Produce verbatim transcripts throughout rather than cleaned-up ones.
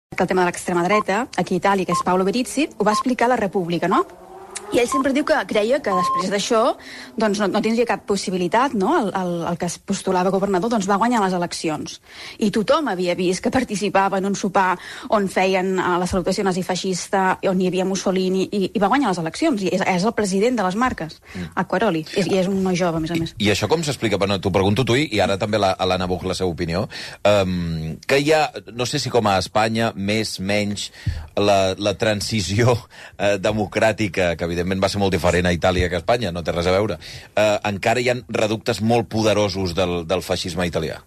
el tema de l'extrema dreta, aquí a Itàlia, que és Paolo Berizzi, ho va explicar a la República, no? I ell sempre diu que creia que després d'això doncs no, no tindria cap possibilitat, no? El, el, el que es postulava governador doncs va guanyar les eleccions. I tothom havia vist que participava en un sopar on feien uh, la salutació nazifeixista, on hi havia Mussolini, i, i va guanyar les eleccions. I és, és el president de les marques, mm. Acquaroli. I, I és un noi jove, a més a més. I, i això com s'explica? Bueno, t'ho pregunto tu, i ara també la, a l'Anna Buch la seva opinió. Um, que hi ha, no sé si com a Espanya, més, menys, la, la transició uh, democràtica, que evidentment evidentment va ser molt diferent a Itàlia que a Espanya, no té res a veure. Eh, encara hi ha reductes molt poderosos del, del feixisme italià.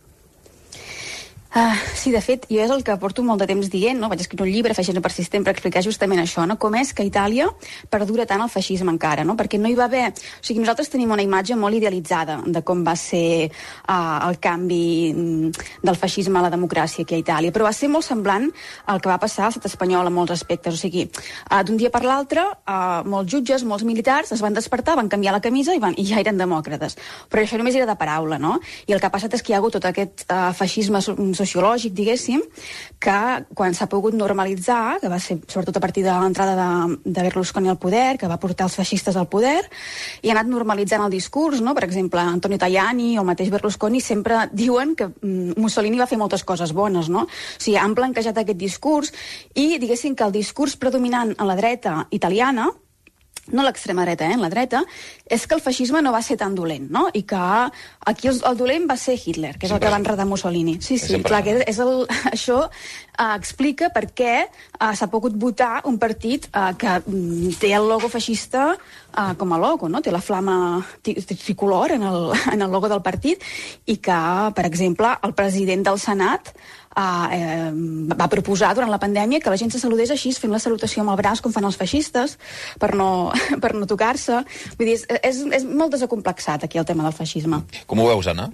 Uh, sí, de fet, jo és el que porto molt de temps dient, no? Vaig escriure un llibre, Feixisme persistent, per explicar justament això, no? Com és que a Itàlia perdura tant el feixisme encara, no? Perquè no hi va haver... O sigui, nosaltres tenim una imatge molt idealitzada de com va ser uh, el canvi del feixisme a la democràcia aquí a Itàlia, però va ser molt semblant al que va passar a l'estat espanyol en molts aspectes. O sigui, uh, d'un dia per l'altre, uh, molts jutges, molts militars es van despertar, van canviar la camisa i, van, i ja eren demòcrates. Però això només era de paraula, no? I el que ha passat és que hi ha hagut tot aquest uh, feixisme sociològic, diguéssim, que quan s'ha pogut normalitzar, que va ser sobretot a partir de l'entrada de, de Berlusconi al poder, que va portar els feixistes al poder, i ha anat normalitzant el discurs, no? Per exemple, Antonio Tajani o el mateix Berlusconi sempre diuen que mm, Mussolini va fer moltes coses bones, no? O sigui, han blanquejat aquest discurs i, diguéssim, que el discurs predominant a la dreta italiana, no l'extrema dreta, eh, en la dreta, és que el feixisme no va ser tan dolent, no? I que aquí el, el dolent va ser Hitler, que és sempre el que va enredar Mussolini. Sí, sí, sempre. Clar, que és el, això uh, explica per què uh, s'ha pogut votar un partit uh, que um, té el logo feixista uh, com a logo, no? Té la flama tricolor en el, en el logo del partit, i que, per exemple, el president del Senat Uh, eh, va proposar durant la pandèmia que la gent se saludés així, fent la salutació amb el braç com fan els feixistes, per no, per no tocar-se. Vull dir, és, és, és molt desacomplexat aquí el tema del feixisme. Com ho veus, Anna?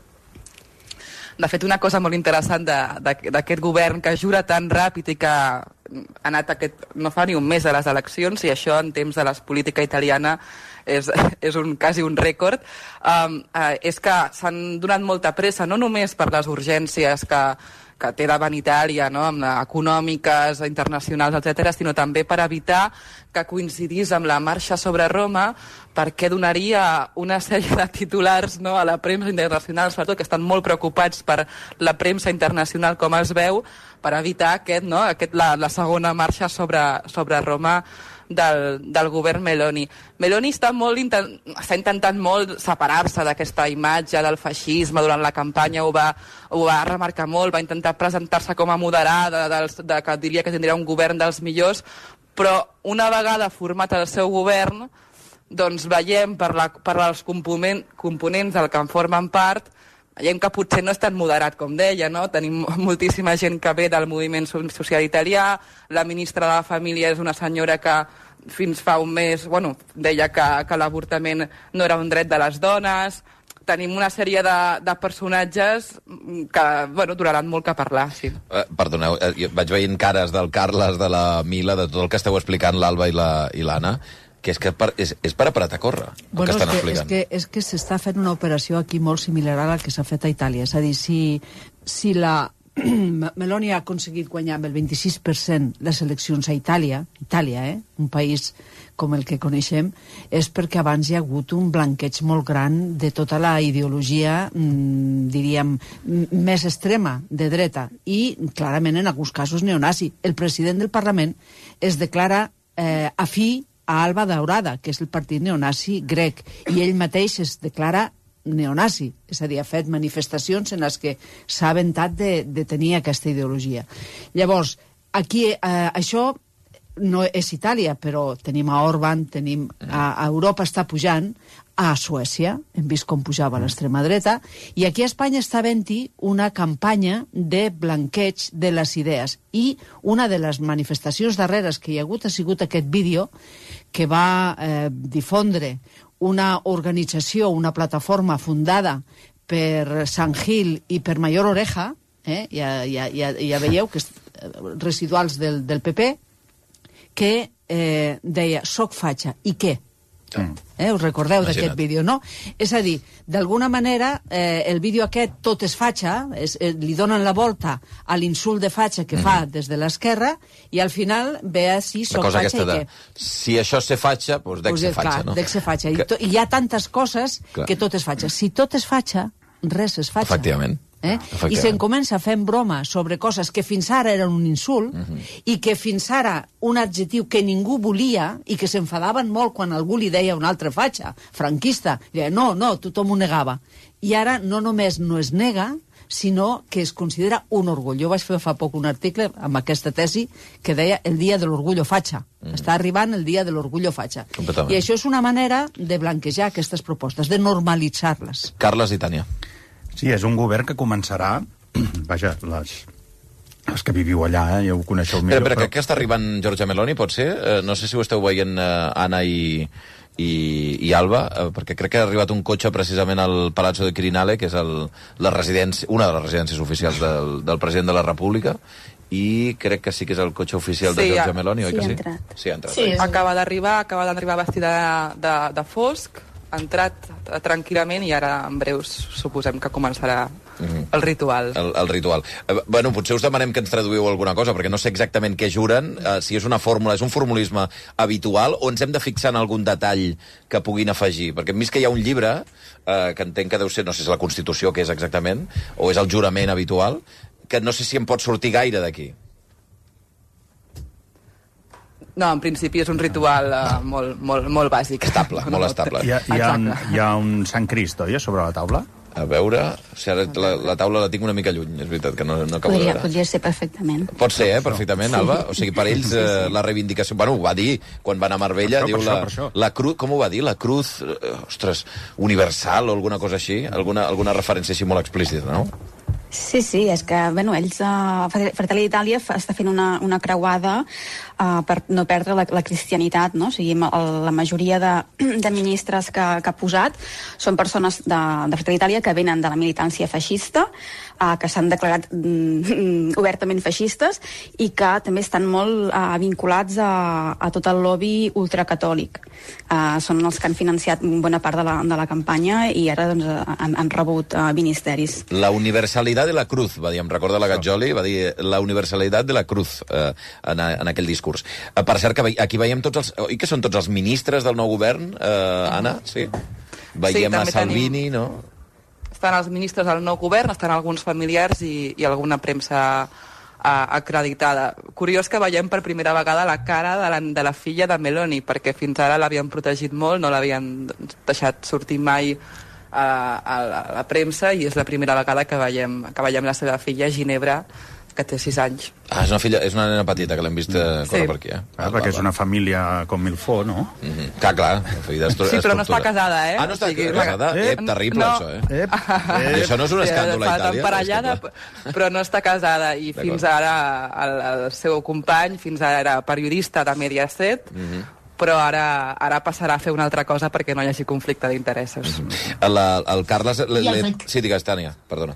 De fet, una cosa molt interessant d'aquest govern que jura tan ràpid i que ha anat aquest, no fa ni un mes de les eleccions, i això en temps de la política italiana és, és un, quasi un rècord, um, uh, és que s'han donat molta pressa, no només per les urgències que, que té davant Itàlia, no? Amb econòmiques, internacionals, etcètera, sinó també per evitar que coincidís amb la marxa sobre Roma, perquè donaria una sèrie de titulars, no, a la premsa internacional, sobretot que estan molt preocupats per la premsa internacional, com es veu, per evitar aquest, no, aquest, la, la segona marxa sobre, sobre Roma del, del govern Meloni. Meloni està, molt intent, està intentant molt separar-se d'aquesta imatge del feixisme durant la campanya, ho va, ho va remarcar molt, va intentar presentar-se com a moderada, dels, de, que diria que tindria un govern dels millors, però una vegada format el seu govern, doncs veiem per, la, per els component, components del que en formen part, veiem que potser no és tan moderat com deia, no? Tenim moltíssima gent que ve del moviment social italià, la ministra de la Família és una senyora que fins fa un mes, bueno, deia que, que l'avortament no era un dret de les dones. Tenim una sèrie de, de personatges que, bueno, duraran molt que parlar, sí. Uh, perdoneu, uh, vaig veient cares del Carles, de la Mila, de tot el que esteu explicant, l'Alba i l'Anna, que és que per, és, és per apretar a córrer, el bueno, que estan és que, explicant. És que, és que s'està fent una operació aquí molt similar a la que s'ha fet a Itàlia. És a dir, si, si la Meloni ha aconseguit guanyar amb el vint-i-sis per cent les eleccions a Itàlia, Itàlia, eh? Un país com el que coneixem, és perquè abans hi ha hagut un blanqueig molt gran de tota la ideologia, mmm, diríem, més extrema, de dreta, i clarament en alguns casos neonazi. El president del Parlament es declara eh, afí a Alba Daurada, que és el partit neonazi grec, i ell mateix es declara neonazi, és a dir, ha fet manifestacions en les que s'ha aventat de, de tenir aquesta ideologia. Llavors, aquí eh, això no és Itàlia, però tenim a Orban, tenim a, a Europa està pujant, a Suècia, hem vist com pujava l'extrema dreta, i aquí a Espanya està havent-hi una campanya de blanqueig de les idees. I una de les manifestacions darreres que hi ha hagut ha sigut aquest vídeo que va eh, difondre una organització, una plataforma fundada per Sant Gil i per Mayor Oreja, eh? ja, ja, ja, ja veieu que és residuals del, del P P, que eh, deia, soc fatxa, i què? Eh, us recordeu d'aquest vídeo, no? És a dir, d'alguna manera, eh, el vídeo aquest, tot és fatxa, és, eh, li donen la volta a l'insult de fatxa que mm. fa des de l'esquerra, i al final ve així, soc fatxa i de, què? Si això ser fatxa, doncs dec pues ser fatxa, clar, no? Dec ser fatxa. Que... I, to, I hi ha tantes coses clar. Que tot és fatxa. Si tot és fatxa, res és fatxa. Efectivament. Eh? I se'n comença fent broma sobre coses que fins ara eren un insult uh -huh. i que fins ara un adjectiu que ningú volia i que s'enfadaven molt quan algú li deia una altra fatxa, franquista. I deia, no, no, tothom ho negava. I ara no només no es nega, sinó que es considera un orgull. Jo vaig fer fa poc un article amb aquesta tesi que deia el dia de l'orgullo fatxa. Mm. Està arribant el dia de l'orgullo fatxa. I això és una manera de blanquejar aquestes propostes, de normalitzar-les. Carles i Tània. Sí, és un govern que començarà... Vaja, les... els que viviu allà, eh, ja ho coneixeu millor. Però, però, però... crec que està arribant Giorgia Meloni, pot ser? Eh, no sé si ho esteu veient, eh, Anna i, i, i Alba, eh, perquè crec que ha arribat un cotxe precisament al Palazzo de Quirinale, que és el, la residència, una de les residències oficials del, del president de la República, i crec que sí que és el cotxe oficial sí, de Giorgia Meloni, sí, oi que sí? Entrat. Sí, ha entrat. Sí, acaba d'arribar, acaba d'arribar vestida de, de, de fosc, ha entrat tranquil·lament i ara en breus suposem que començarà mm-hmm. el ritual. El, el ritual. Eh, bueno, potser us demanem que ens traduïu alguna cosa, perquè no sé exactament què juren, eh, si és una fórmula, és un formulisme habitual, o ens hem de fixar en algun detall que puguin afegir? Perquè hem vist que hi ha un llibre, eh, que entenc que deu ser, no sé si és la Constitució, que és exactament, o és el jurament habitual, que no sé si em pot sortir gaire d'aquí. No, en principi és un ritual uh, molt, molt, molt bàsic. Estable, molt estable. Hi ha, hi ha, un, hi ha un Sant Crist, oi, sobre la taula? A veure... O sigui, la, la taula la tinc una mica lluny, és veritat, que no, no acabo podria, de veure. podria ser perfectament. Pot ser, eh, perfectament, Alba? O sigui, per ells eh, la reivindicació... Bueno, ho va dir quan van a Marbella, diu la, la cruz... Com ho va dir? La cruz, eh, ostres, universal o alguna cosa així? Alguna, alguna referència així molt explícita, no? Sí, sí, és que, bueno, ells, uh, Fratelli d'Itàlia està fent una, una creuada uh, per no perdre la, la cristianitat, no? O sigui, el, la majoria de, de ministres que, que ha posat són persones de, de Fratelli d'Itàlia que venen de la militància feixista, uh, que s'han declarat mm, obertament feixistes i que també estan molt uh, vinculats a, a tot el lobby ultracatòlic. Uh, són els que han financiat bona part de la, de la campanya i ara doncs, han, han rebut uh, ministeris. La universalitat de la cruz, va dir, em recorda la Gatjoli, va dir la universalitat de la cruz eh, en, en aquell discurs. Eh, per cert, que aquí veiem tots els... Oi que són tots els ministres del nou govern, eh, Anna? Sí. Veiem sí, a Salvini, tenim... no? Estan els ministres del nou govern, estan alguns familiars i, i alguna premsa uh, acreditada. Curiós que veiem per primera vegada la cara de la, de la filla de Meloni, perquè fins ara l'havien protegit molt, no l'havien deixat sortir mai A, a, la, a la premsa i és la primera vegada que veiem, que veiem la seva filla, Ginebra, que té sis anys. Ah, és una filla, és una nena petita que l'hem vist córrer sí. per aquí, eh? Ah, perquè és una família com Milfó, no? Mm-hmm. Clar, clar. Sí, però no està casada, eh? Ah, no està o sigui, casada? Eh, Ep, terrible, no. Això, eh? Ep, ep. I això no és un escàndol a Itàlia? Emparellada, però no està casada. I fins ara el, el seu company, fins ara era periodista de Mediaset, mm-hmm. però ara, ara passarà a fer una altra cosa perquè no hi hagi conflicte d'interessos. Mm-hmm. El Carles... Le, le... Fet... Sí, digues, Tània, perdona.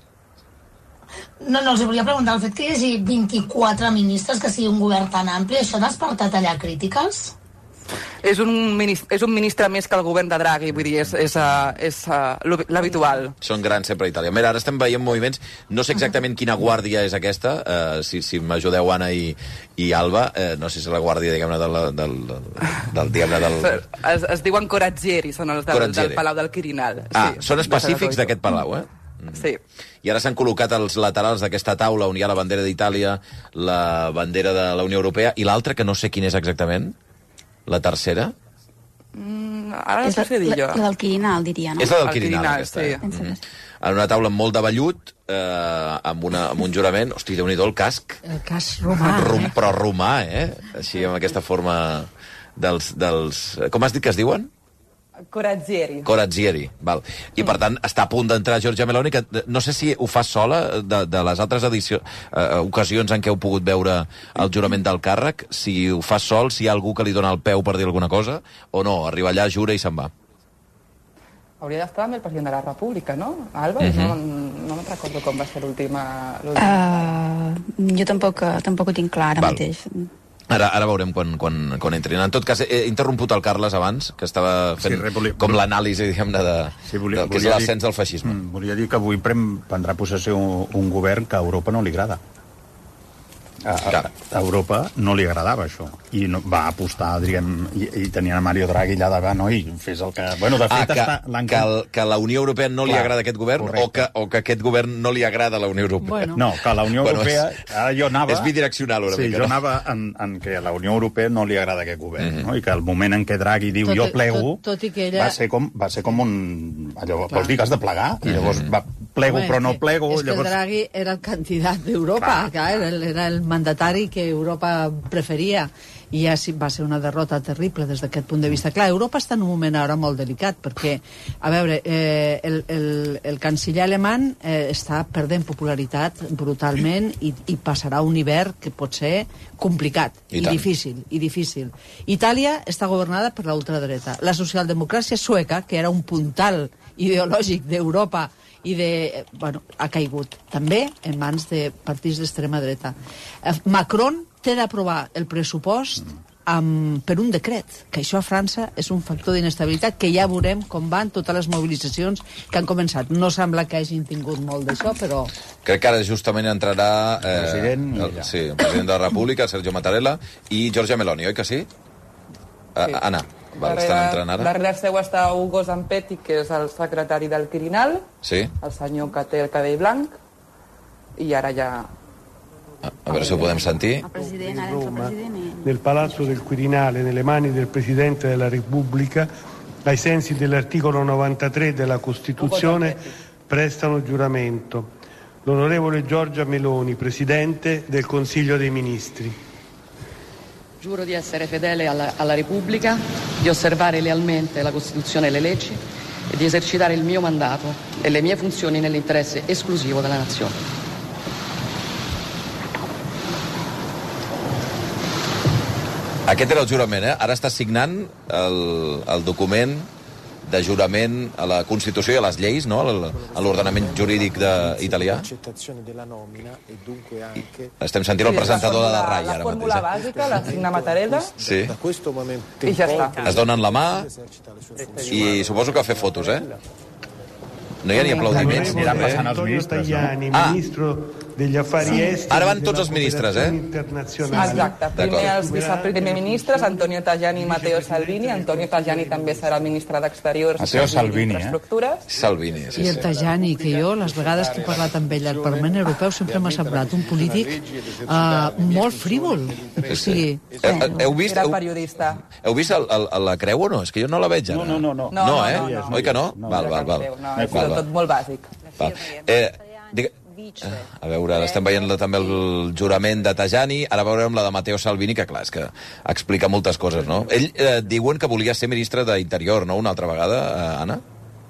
No, no, els volia preguntar, el fet que hi hagi vint-i-quatre ministres, que sigui un govern tan ampli, això ha despertat allà crítiques? És un, ministre, és un ministre més que el govern de Draghi, vull dir, és, és, és uh, l'habitual. Són grans sempre a Itàlia. Mira, ara estem veient moviments, no sé exactament quina guàrdia és aquesta, uh, si, si m'ajudeu Anna i, i Alba, uh, no sé si és la guàrdia, diguem-ne, del, del, del, del, diguem-ne, del... Es, es diuen corazzieri, són els del, del Palau del Quirinal. Ah, sí, són específics d'aquest palau, eh? Sí. I ara s'han col·locat als laterals d'aquesta taula on hi ha la bandera d'Itàlia, la bandera de la Unió Europea, i l'altra, que no sé quina és exactament, la tercera? Mm, ara no sé què dir jo. La del Quirinal, diria, no? És la del Quirinal, Quirinal, aquesta. Sí. Eh? Mm-hmm. En una taula molt de vellut, eh, amb, una, amb un jurament... Hosti, déu-n'hi-do, el casc. El casc romà, Rom, eh? Però romà, eh? Així, amb aquesta forma dels... dels... Com has dit que es diuen? Corazzieri. Corazzieri, val. I per tant està a punt d'entrar Giorgia Meloni, que no sé si ho fa sola de, de les altres edicions, eh, ocasions en què heu pogut veure el jurament del càrrec, si ho fa sol, si hi ha algú que li dona el peu per dir alguna cosa, o no, arriba allà, jura i se'n va. Hauria d'estar amb el president de la República, no? Alba? Uh-huh. No, no me'n recordo com va ser l'última... Uh, jo tampoc, tampoc ho tinc clar ara val. mateix. Ara, ara veurem quan, quan, quan entrin. En tot cas, he interromput el Carles abans, que estava fent sí, volia, com l'anàlisi, diguem-ne, de, sí, volia, del que és l'ascens del feixisme. Mm, volia dir que avui prem, prendrà possessió un, un govern que a Europa no li agrada. A, a, a Europa no li agradava això i no, va apostar, diguem, i, i tenia Mario Draghi allà davant, no? I fes el que... Bueno, de fet, ah, que, està... Que, el, que la Unió Europea no Clar, li agrada aquest govern o que, o que aquest govern no li agrada a la Unió Europea? Bueno. No, que la Unió bueno, Europea... És, ara jo anava... És bidireccional una sí, mica, jo no? anava en, en que a la Unió Europea no li agrada aquest govern, mm -hmm. no? I que el moment en què Draghi diu tot, jo plego, tot, tot i que ella... va, ser com, va ser com un... Allò, vols dir que has de plegar? I llavors va, plego Home, però no que, plego... És llavors... que Draghi era el candidat d'Europa, era, era el mandatari que Europa preferia, i ja sí, va ser una derrota terrible des d'aquest punt de vista. Clar, Europa està en un moment ara molt delicat, perquè, a veure, eh, el, el, el canciller alemany eh, està perdent popularitat brutalment i, i passarà un hivern que pot ser complicat i, i difícil, i difícil. Itàlia està governada per la ultradreta. La socialdemocràcia sueca, que era un puntal ideològic d'Europa i de, bueno, ha caigut també en mans de partits d'extrema dreta. Macron té d'aprovar el pressupost amb, per un decret, que això a França és un factor d'inestabilitat que ja veurem com van totes les mobilitzacions que han començat. No sembla que hagin tingut molt d'això, però... Crec que ara justament entrarà eh, el, president, el, sí, el president de la República, Sergio Mattarella, i Giorgia Meloni, oi que sí? Uh, sí. Anna, val, estan entrant ara. Darrere seu està Ugo Zampetti, que és el secretari del Quirinal, sí. El senyor que té el cabell blanc, i ara ja... A veure si ho podem sentir. El president, ara entra el president i... Nel Palazzo del Quirinale, nelle mani del Presidente della Repubblica, ai sensi dell'articolo novantatré della Costituzione, prestano giuramento. L'onorevole Giorgia Meloni, Presidente del Consiglio dei Ministri. Giuro di essere fedele alla, alla Repubblica, di osservare lealmente la Costituzione e le leggi e di esercitare il mio mandato e le mie funzioni nell'interesse esclusivo della Nazione. Aquest era el jurament, eh? Ara està signant el, el document de jurament a la Constitució i a les lleis, no? A l'ordenament jurídic de, italià. Estem sentint el presentador de la R A I ara mateix. La fórmula bàsica, la signa Mattarella, sí. I ja està. Es donen la mà i suposo que fer fotos, eh? No hi ha ni aplaudiments ni res. Antonio Tajani, ah. ministro degli affari esteri. Ara van tots els ministres, eh? Exacte. Primer els viceprimer ministres, Antonio Tajani i Matteo Salvini. Antonio Tajani també serà el ministre d'Exteriors Matteo Salvini, i Infraestructures. Eh? Salvini, sí, I el Tajani, que jo, les vegades que he parlat amb ell al Parlament Europeu, sempre m'ha semblat un polític uh, molt frívol. Sí, o sigui, sí. Heu, heu vist, Era heu, periodista. heu vist el, el, la creu o no? És que jo no la veig ara. No, no, no. No, no, eh? no, no, Oi que no? no val, val, val. No, és val, tot molt bàsic. Val. Eh, digue... A veure, estem veient també el jurament de Tajani, ara veurem la de Matteo Salvini, que clar, és que explica moltes coses, no? Ell eh, diuen que volia ser ministre d'Interior, no?, una altra vegada, eh, Anna?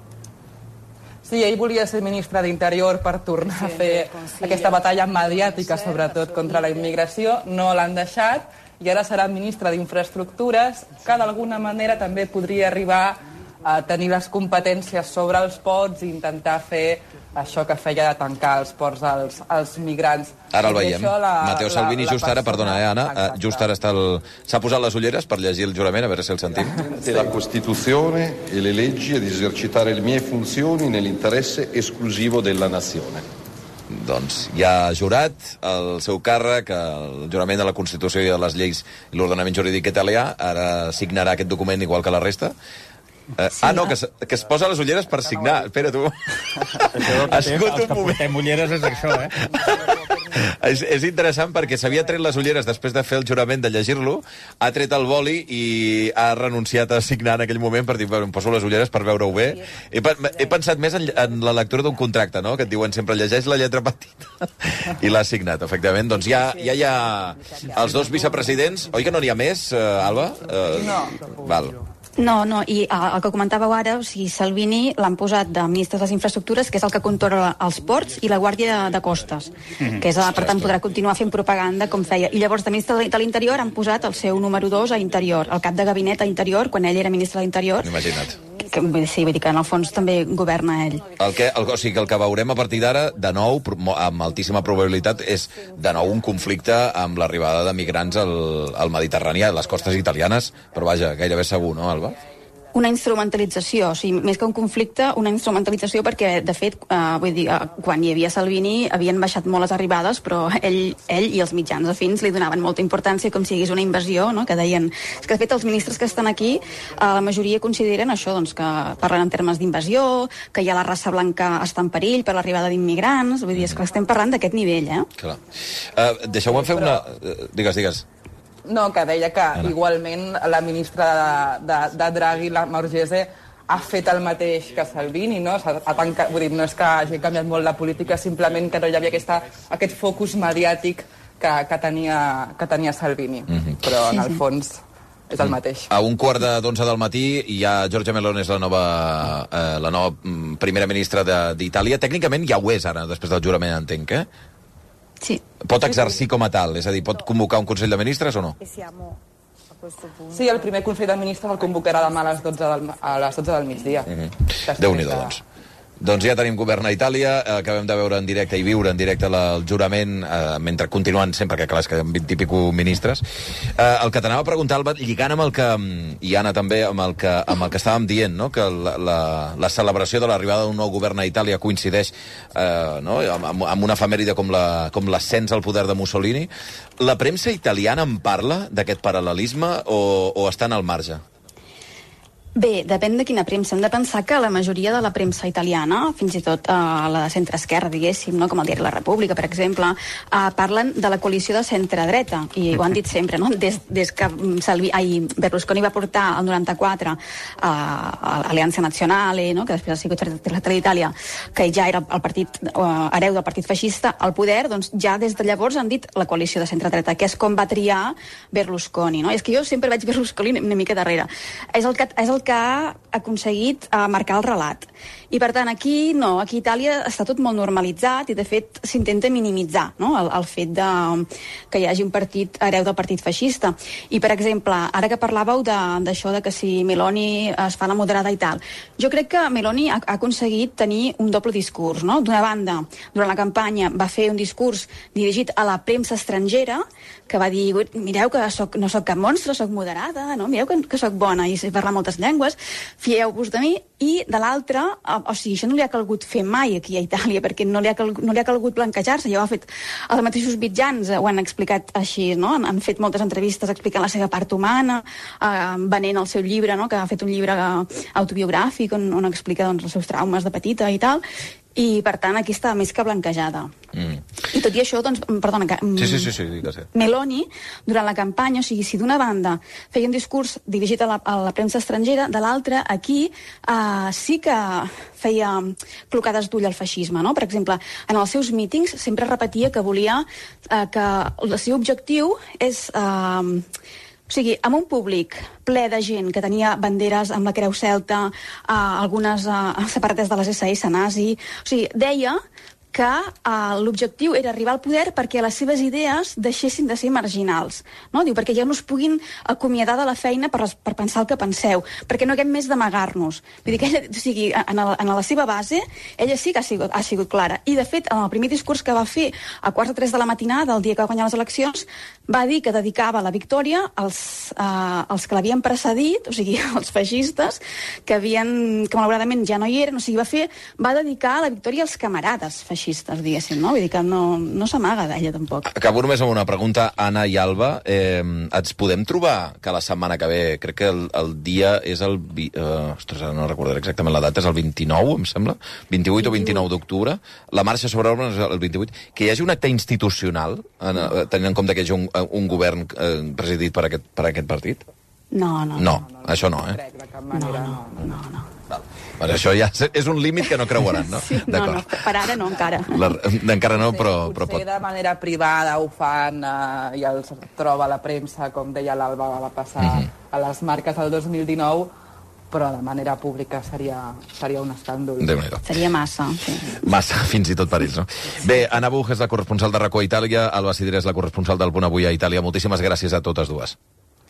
Sí, ell volia ser ministre d'Interior per tornar a fer aquesta batalla mediàtica, sobretot contra la immigració. No l'han deixat, i ara serà ministre d'Infraestructures, que d'alguna manera també podria arribar a tenir les competències sobre els ports i intentar fer això que feia de tancar els ports als, als migrants. Ara el veiem. La, Matteo Salvini la, la just ara, persona... perdona, eh, Anna, exacte. Just ara està el... s'ha posat les ulleres per llegir el jurament, a veure si el sentim. La Costituzione e le leggi e di esercitare le mie funzioni nell'interesse esclusivo della nazione. Doncs ja ha jurat el seu càrrec, el jurament de la Constitució i de les lleis i l'ordenament jurídic italià. Ara signarà aquest document igual que la resta. Uh, sí, ah, no, que, que es posa les ulleres per signar. Espera, tu. Ha sigut un moment. Els que portem ulleres és això, eh? és, és interessant perquè s'havia tret les ulleres després de fer el jurament, de llegir-lo, ha tret el boli i ha renunciat a signar en aquell moment per dir, em poso les ulleres per veure-ho bé. He, he pensat més en, en la lectura d'un contracte, no?, que et diuen sempre llegeix la lletra petita. I l'ha signat, efectivament. Doncs ja, ja hi ha els dos vicepresidents. Oi que no n'hi ha més, uh, Alba? Uh, no. Val. No, no, i el que comentàveu ara, o sigui, Salvini l'han posat de ministre de les Infraestructures, que és el que controla els ports, i la Guàrdia de Costes, mm-hmm. que és, per tant, podrà continuar fent propaganda com feia. I llavors, de ministre de l'Interior han posat el seu número dos a Interior, el cap de gabinet a Interior, quan ell era ministre de l'Interior. Imagina't. que, sí, vull dir que en el fons també governa ell. El que, el, o sigui que el que veurem a partir d'ara, de nou, amb altíssima probabilitat, és de nou un conflicte amb l'arribada de migrants al, al Mediterrani, a les costes italianes, però vaja, gairebé segur, no, Alba? Una instrumentalització, o sigui, més que un conflicte, una instrumentalització perquè, de fet, eh, vull dir, eh, quan hi havia Salvini havien baixat molt les arribades, però ell, ell i els mitjans afins li donaven molta importància com si hi hagués una invasió, no?, que deien... És que, de fet, els ministres que estan aquí, eh, la majoria consideren això, doncs, que parlen en termes d'invasió, que ja la raça blanca està en perill per l'arribada d'immigrants, vull dir, és que estem parlant d'aquest nivell, eh? Clar. Uh, Deixeu-me fer una... Uh, digues, digues. No, que deia que Anna. Igualment la ministra de, de, de Draghi, la Morgese, ha fet el mateix que Salvini, no? Ha tancat, vull dir, no és que hagi canviat molt la política, simplement que no hi havia aquesta, aquest focus mediàtic que, que, tenia, que tenia Salvini. Mm-hmm. Però en el fons és el mateix. A un quart d'onze del matí ja Giorgia Meloni és la nova, eh, la nova primera ministra d'Itàlia. Tècnicament ja ho és ara, després del jurament, entenc, eh? Sí. Pot exercir com a tal, és a dir, pot convocar un Consell de Ministres o no? Sí, el primer Consell de Ministres el convocarà demà a les dotze del, a les dotze del migdia. Mm-hmm. Déu-n'hi-do, doncs. Doncs ja tenim govern a Itàlia, eh, acabem de veure en directe i viure en directe la, el jurament, eh, mentre continuen sempre, que clar, és que hi ha vint i pico ministres. Eh, el que t'anava a preguntar, Alba, lligant amb el que, i Anna també, amb el que, amb el que estàvem dient, no?, que la, la, la celebració de l'arribada d'un nou govern a Itàlia coincideix eh, no?, amb, amb una efemèride com la, com l'ascens al poder de Mussolini. La premsa italiana en parla d'aquest paral·lelisme o, o estan al marge? Bé, depèn de quina premsa. Hem de pensar que la majoria de la premsa italiana, fins i tot eh, la de centre-esquerra, diguéssim, no? Com el diari La República, per exemple, eh, parlen de la coalició de centre-dreta, i ho han dit sempre, no? Des, des que Salvi, ai, Berlusconi va portar el noranta-quatre eh, a l'Aliança Nazionale, no? Que després ha sigut Fratelli d'Itàlia, que ja era el partit eh, hereu del partit feixista, al poder, doncs ja des de llavors han dit la coalició de centre-dreta, que és com va triar Berlusconi, no? I és que jo sempre veig Berlusconi una mica darrere. És el que, és el que ha aconseguit uh, marcar el relat. I, per tant, aquí no, aquí a Itàlia està tot molt normalitzat i, de fet, s'intenta minimitzar, no?, el, el fet de, que hi hagi un partit hereu del partit feixista. I, per exemple, ara que parlàveu d'això de, de que si Meloni es fa la moderada i tal, jo crec que Meloni ha, ha aconseguit tenir un doble discurs, no? D'una banda, durant la campanya va fer un discurs dirigit a la premsa estrangera, que va dir, mireu que soc, no soc cap monstre, soc moderada, no? Mireu que, que soc bona i sé parlar moltes llengües, fieu-vos de mi. I de l'altra, o sigui, això no li ha calgut fer mai aquí a Itàlia, perquè no li ha calgut, no li ha calgut blanquejar-se, ja ho ha fet els mateixos mitjans, ho han explicat així, no? Han, han fet moltes entrevistes explicant la seva part humana, eh, venent el seu llibre, no?, que ha fet un llibre autobiogràfic on, on explica, doncs, els seus traumes de petita i tal, i, per tant, aquí està més que blanquejada. Mm. I tot i això, doncs, perdona, que... Sí, sí, sí, sí, digues. Meloni, durant la campanya, o sigui, si d'una banda feia un discurs dirigit a la, a la premsa estrangera, de l'altra, aquí, eh, sí que feia clocades d'ull al feixisme, no? Per exemple, en els seus mítings sempre repetia que volia eh, que el seu objectiu és... Eh, O sigui, amb un públic ple de gent que tenia banderes amb la creu celta, eh, algunes eh, separates de les esse esse nazi... O sigui, deia que eh, l'objectiu era arribar al poder perquè les seves idees deixessin de ser marginals, no? Diu, perquè ja no es puguin acomiadar de la feina per, per pensar el que penseu, perquè no haguem més d'amagar-nos. Vull dir que ella, o sigui, en, el, en la seva base, ella sí que ha sigut, ha sigut clara. I, de fet, en el primer discurs que va fer a quarts de tres de la matinada, el dia que va guanyar les eleccions, va dir que dedicava la victòria als, eh, als que l'havien precedit, o sigui, als feixistes, que havien, que malauradament ja no hi eren, o sigui, va fer, va dedicar la victòria als camarades feixistes, diguéssim, no? Vull dir que no, no s'amaga d'ella, tampoc. Acabo només amb una pregunta, Anna i Alba. Eh, ens podem trobar que la setmana que ve, crec que el, el dia és el... Uh, ostres, no recordaré exactament la data, és el vint-i-nou, em sembla? vint-i-vuit o vint-i-nou d'octubre. La marxa sobre Orban és el vint-i-vuit. Que hi hagi un acte institucional, en, tenint en compte que hi hagi un, un govern eh, presidit per aquest, per aquest partit? No, no. No, no, no, no això no, eh? No, no, no, no. Val. Pues això ja és un límit que no creuaran, no? Sí, no, no, per ara no, encara. La, encara no, però, però pot. Potser de manera privada ho fan eh, i els troba la premsa, com deia l'Alba, va passar mm-hmm. a les marques el dos mil dinou, però de manera pública seria, seria un escàndol. Seria massa. Sí. Massa, fins i tot per ells, no? Bé, Anna Buch és la corresponsal de RACO a Itàlia, Alba Sidera és la corresponsal del Punt Avui a Itàlia. Moltíssimes gràcies a totes dues.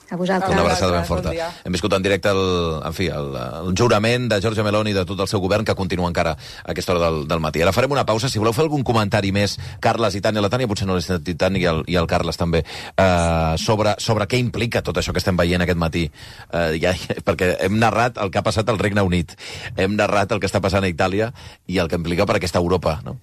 A vosaltres. Una abraçada ben forta. Bon dia. Hem viscut en directe el, en fi, el, el jurament de Giorgia Meloni i de tot el seu govern, que continua encara a aquesta hora del, del matí. Ara farem una pausa. Si voleu fer algun comentari més, Carles i Tània, la Tània potser no l'he sentit tant, i el, i el Carles també, eh, sobre, sobre què implica tot això que estem veient aquest matí. Eh, ja, perquè hem narrat el que ha passat al Regne Unit, hem narrat el que està passant a Itàlia i el que implica per aquesta Europa, no?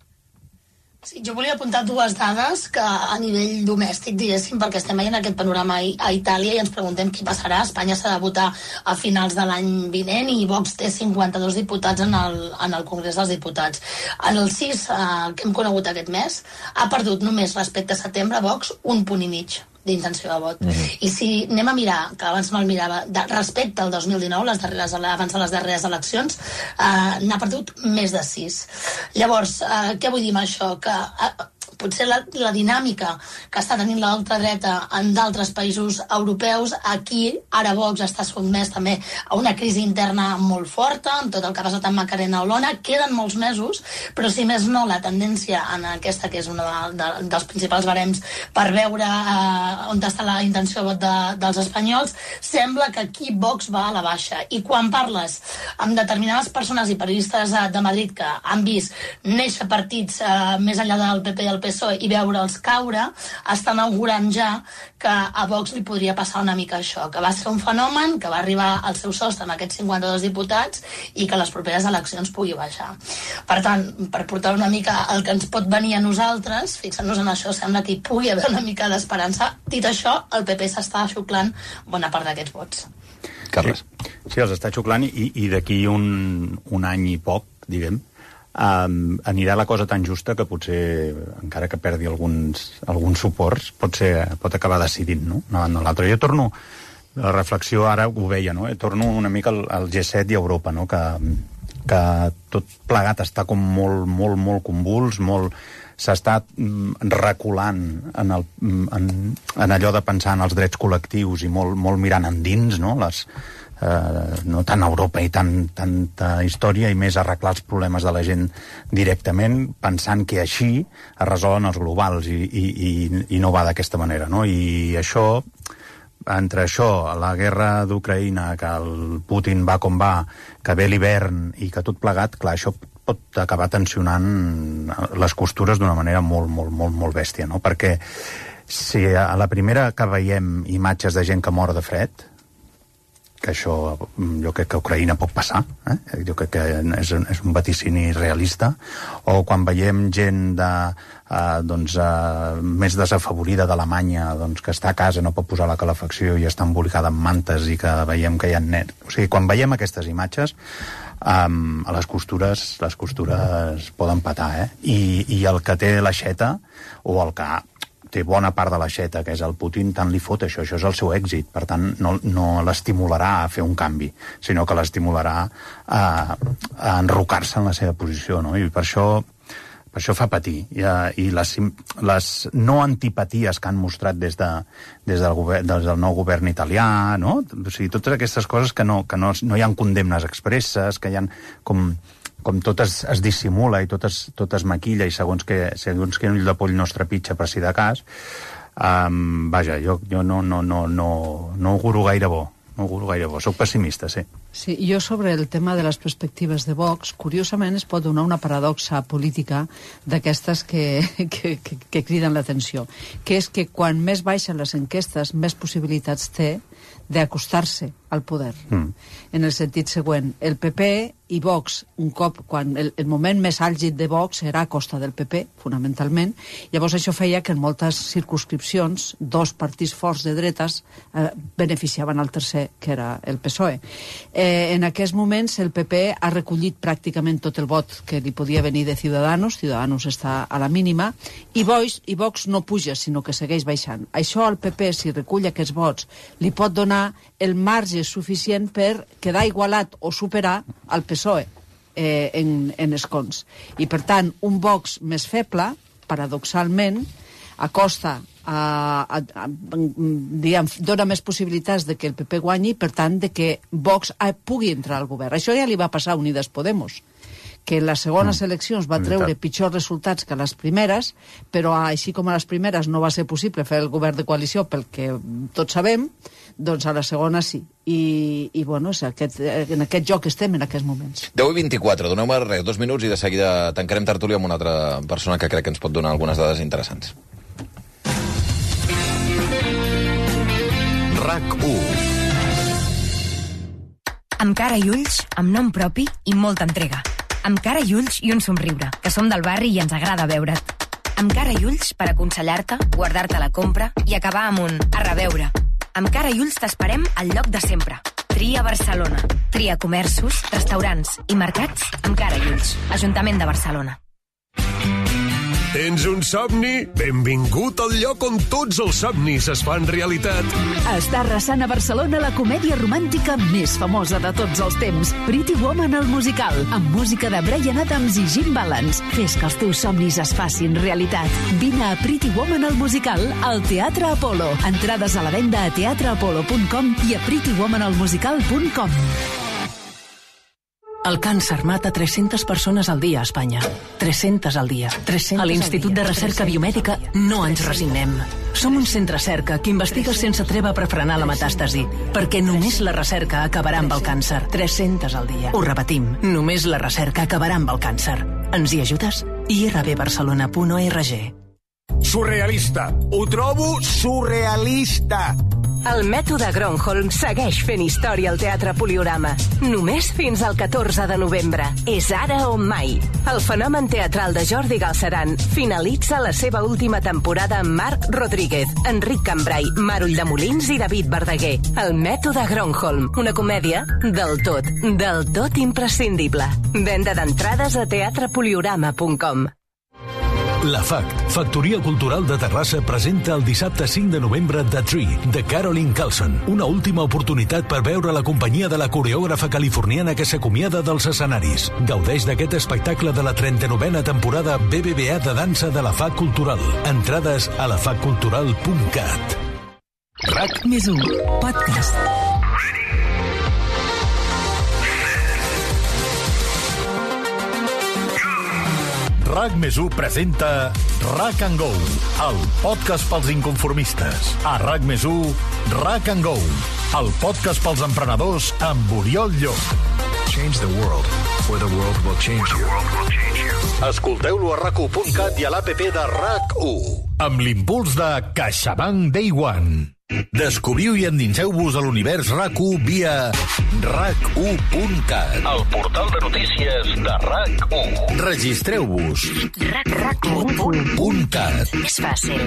Sí, jo volia apuntar dues dades que a nivell domèstic, diguéssim, perquè estem veient aquest panorama a Itàlia i ens preguntem què passarà. Espanya s'ha de votar a finals de l'any vinent i Vox té cinquanta-dos diputats en el, en el Congrés dels Diputats. En el sis, eh, que hem conegut aquest mes, ha perdut només respecte a setembre Vox un punt i mig d'intenció de vot. Mm-hmm. I si anem a mirar, que abans me'l mirava, de, respecte al dos mil dinou, les darreres, abans de les darreres eleccions, eh, n'ha perdut més de sis. Llavors, eh, què vull dir amb això? Que eh, potser la, la dinàmica que està tenint l'ultradreta en d'altres països europeus, aquí ara Vox està sotmès també a una crisi interna molt forta, amb tot el que ha passat amb Macarena Olona. Queden molts mesos, però si més no, la tendència en aquesta, que és un de, de, dels principals barems per veure eh, on està la intenció de vot de, dels espanyols, sembla que aquí Vox va a la baixa. I quan parles amb determinades persones i periodistes de Madrid que han vist néixer partits eh, més enllà del P P i el P S O E i veure'ls caure, estan augurant ja que a Vox li podria passar una mica això, que va ser un fenomen, que va arribar al seu sostre amb aquests cinquanta-dos diputats i que les properes eleccions pugui baixar. Per tant, per portar una mica el que ens pot venir a nosaltres, fixant-nos en això, sembla que hi pugui haver una mica d'esperança. Dit això, el P P s'està xuclant bona part d'aquests vots. Carles. Sí, sí, els està xuclant i, i d'aquí un, un any i poc, diguem, Um, anirà la cosa tan justa que potser, encara que perdi alguns, alguns suports, pot, ser, pot acabar decidint, no?, una banda o l'altra. Jo torno, la reflexió ara ho veia, no?, torno una mica al, al G set i a Europa, no?, que, que tot plegat està com molt, molt, molt convuls, molt s'està reculant en, el, en, en allò de pensar en els drets col·lectius i molt, molt mirant endins, no?, les Uh, no tant Europa i tant, tanta història, i més arreglar els problemes de la gent directament, pensant que així es resolen els globals, i, i, i, i no va d'aquesta manera, no? I això, entre això, la guerra d'Ucraïna, que el Putin va com va, que ve l'hivern i que tot plegat, clar, això pot acabar tensionant les costures d'una manera molt, molt, molt, molt bèstia, no? Perquè si a la primera que veiem imatges de gent que mor de fred, que això jo crec que a Ucraïna pot passar, eh? Jo crec que és, és un vaticini realista, o quan veiem gent de, eh, doncs, eh, més desafavorida d'Alemanya, doncs, que està a casa, no pot posar la calefacció i està embolicada amb mantes i que veiem que hi ha net. O sigui, quan veiem aquestes imatges, um, a les costures, les costures poden patar, eh? I, i el que té l'aixeta, o el que té bona part de l'aixeta, que és el Putin, tant li fot això, això és el seu èxit. Per tant, no, no l'estimularà a fer un canvi, sinó que l'estimularà a, a enrocar-se en la seva posició, no? I per això, per això fa patir. I, i les, les no antipaties que han mostrat des, de, des, del govern, des del nou govern italià, no? O sigui, totes aquestes coses que no, que no, no hi ha condemnes expresses, que hi ha com... com tot es, es dissimula i tot es, tot es maquilla i segons que, segons que ull de poll no es trepitja per si de cas, um, vaja, jo, jo no, no, no, no, no auguro gaire bo, no auguro gaire bo, soc pessimista, sí. Sí, jo sobre el tema de les perspectives de Vox, curiosament es pot donar una paradoxa política d'aquestes que, que, que, que criden l'atenció, que és que quan més baixen les enquestes, més possibilitats té d'acostar-se al poder. Mm. En el sentit següent, el P P i Vox, un cop, quan el, el moment més àlgid de Vox era a costa del P P, fonamentalment, llavors això feia que en moltes circumscripcions dos partits forts de dretes eh, beneficiaven al tercer, que era el P S O E. Eh, en aquests moments el P P ha recollit pràcticament tot el vot que li podia venir de Ciudadanos, Ciudadanos està a la mínima, i Vox, i Vox no puja, sinó que segueix baixant. Això al P P, si recull aquests vots, li pot donar el marge suficient per quedar igualat o superar el P S O E eh, en, en escons. I, per tant, un Vox més feble, paradoxalment, acosta a, a, a, diguem, dona més possibilitats de que el P P guanyi, per tant, de que Vox pugui entrar al govern. Això ja li va passar a Unides Podemos, que en les segones Mm. eleccions va treure pitjors resultats que les primeres, però així com a les primeres no va ser possible fer el govern de coalició pel que tots sabem, doncs a la segona sí. I, i bueno, és aquest, en aquest joc estem en aquests moments. deu i vint-i-quatre, doneu-me res, dos minuts i de seguida tancarem tertúlia amb una altra persona que crec que ens pot donar algunes dades interessants. RAC u. Amb cara i ulls, amb nom propi i molta entrega. Amb cara i ulls i un somriure, que som del barri i ens agrada veure't. Amb cara i ulls per aconsellar-te, guardar-te la compra i acabar amb un a reveure. Amb cara i ulls t'esperem al lloc de sempre. Tria Barcelona. Tria comerços, restaurants i mercats amb cara i ulls. Ajuntament de Barcelona. Tens un somni? Benvingut al lloc on tots els somnis es fan realitat. Està arrasant a Barcelona la comèdia romàntica més famosa de tots els temps, Pretty Woman el musical, amb música de Bryan Adams i Jim Balance. Fes que els teus somnis es facin realitat. Vine a Pretty Woman el musical al Teatre Apolo. Entrades a la venda a teatre apolo punt com i a pretty woman el musical punt com. El càncer mata tres-centes persones al dia a Espanya. tres-centes al dia. A l'Institut de Recerca Biomèdica no ens resignem. Som un centre cerca que investiga sense treva per frenar la metàstasi, perquè només la recerca acabarà amb el càncer. tres-centes al dia. Ho repetim, només la recerca acabarà amb el càncer. Ens hi ajudes? i r b barcelona punt org. Surrealista. Ho trobo surrealista. El mètode Gronholm segueix fent història al Teatre Poliorama. Només fins al catorze de novembre. És ara o mai. El fenomen teatral de Jordi Galceran finalitza la seva última temporada amb Marc Rodríguez, Enric Cambrai, Marull de Molins i David Verdaguer. El mètode Gronholm, una comèdia del tot, del tot imprescindible. Venda d'entrades a teatre poliorama punt com. La F A C, Factoria Cultural de Terrassa, presenta el dissabte cinc de novembre The Tree, de Caroline Carlson. Una última oportunitat per veure la companyia de la coreògrafa californiana que s'acomiada dels escenaris. Gaudeix d'aquest espectacle de la trenta-novena temporada B B V A de dansa de la F A C Cultural. Entrades a la fac cultural punt cat. RAC més un, podcast. RAC més u presenta RAC and Go, el podcast pels inconformistes. A RAC més u, RAC and Go, el podcast pels emprenedors amb Oriol Llop. Change the world, or the world will change you. Escolteu-lo a rac u punt cat i a l'A P P de RAC u, amb l'impuls de CaixaBank Day One. Descobriu i endinseu-vos a l'univers RAC u via rac u punt cat, el portal de notícies de RAC u. Registreu-vos. rac u punt cat. És fàcil.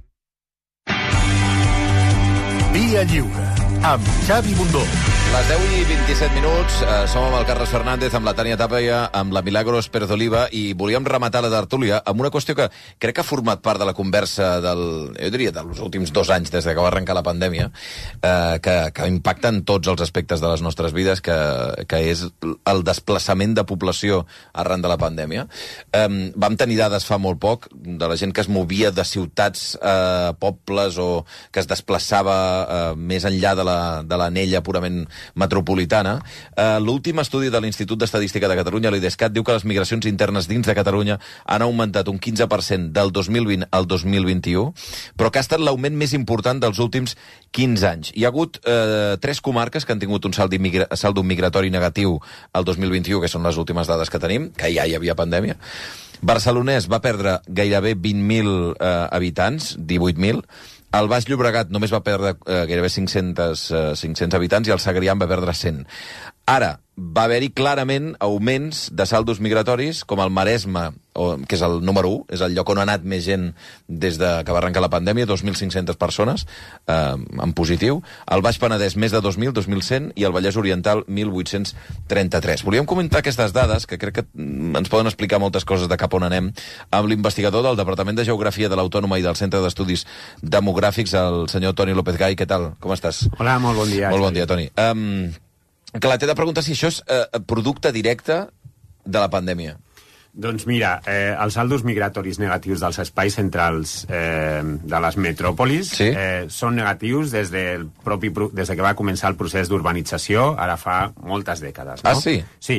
Via Lliure, amb Xavi Bundó. Les deu i vint-i-set minuts, eh, som amb el Carles Fernández, amb la Tània Tapia, amb la Milagros Pérez Oliva, i volíem rematar la tertúlia amb una qüestió que crec que ha format part de la conversa del, jo diria, dels últims dos anys, des de que va arrencar la pandèmia, eh, que, que impacta en tots els aspectes de les nostres vides, que, que és el desplaçament de població arran de la pandèmia. Eh, vam tenir dades fa molt poc de la gent que es movia de ciutats a pobles o que es desplaçava eh, més enllà de la, de l'anella purament metropolitana. Uh, l'últim estudi de l'Institut d'Estadística de Catalunya, l'IDESCAT, diu que les migracions internes dins de Catalunya han augmentat un quinze per cent del dos mil vint al dos mil vint-i-u, però que ha estat l'augment més important dels últims quinze anys. Hi ha hagut uh, tres comarques que han tingut un saldo, migra saldo migratori negatiu al dos mil vint-i-u, que són les últimes dades que tenim, que ja hi havia pandèmia. Barcelonès va perdre gairebé vint mil uh, habitants, divuit mil. El Baix Llobregat només va perdre eh, gairebé cinc-cents, eh, cinc-cents habitants i el Segrià en va perdre cent. Ara, va haver-hi clarament augments de saldos migratoris, com el Maresme, o, que és el número u, és el lloc on ha anat més gent des de que va arrencar la pandèmia, dos mil cinc-centes persones eh, en positiu. El Baix Penedès, més de dos mil, dos mil cent, i el Vallès Oriental, mil vuit-cents trenta-tres. Volíem comentar aquestes dades, que crec que ens poden explicar moltes coses de cap on anem, amb l'investigador del Departament de Geografia de l'Autònoma i del Centre d'Estudis Demogràfics, el senyor Toni López Gai. Què tal? Com estàs? Hola, molt bon dia. Molt bon dia, Toni. Um, clar, t'he de preguntar si això és eh, producte directe de la pandèmia. Doncs mira, eh, els saldos migratoris negatius dels espais centrals eh, de les metròpolis sí? eh, són negatius des, del propi, des de que va començar el procés d'urbanització, ara fa moltes dècades. No? Ah, sí? Sí.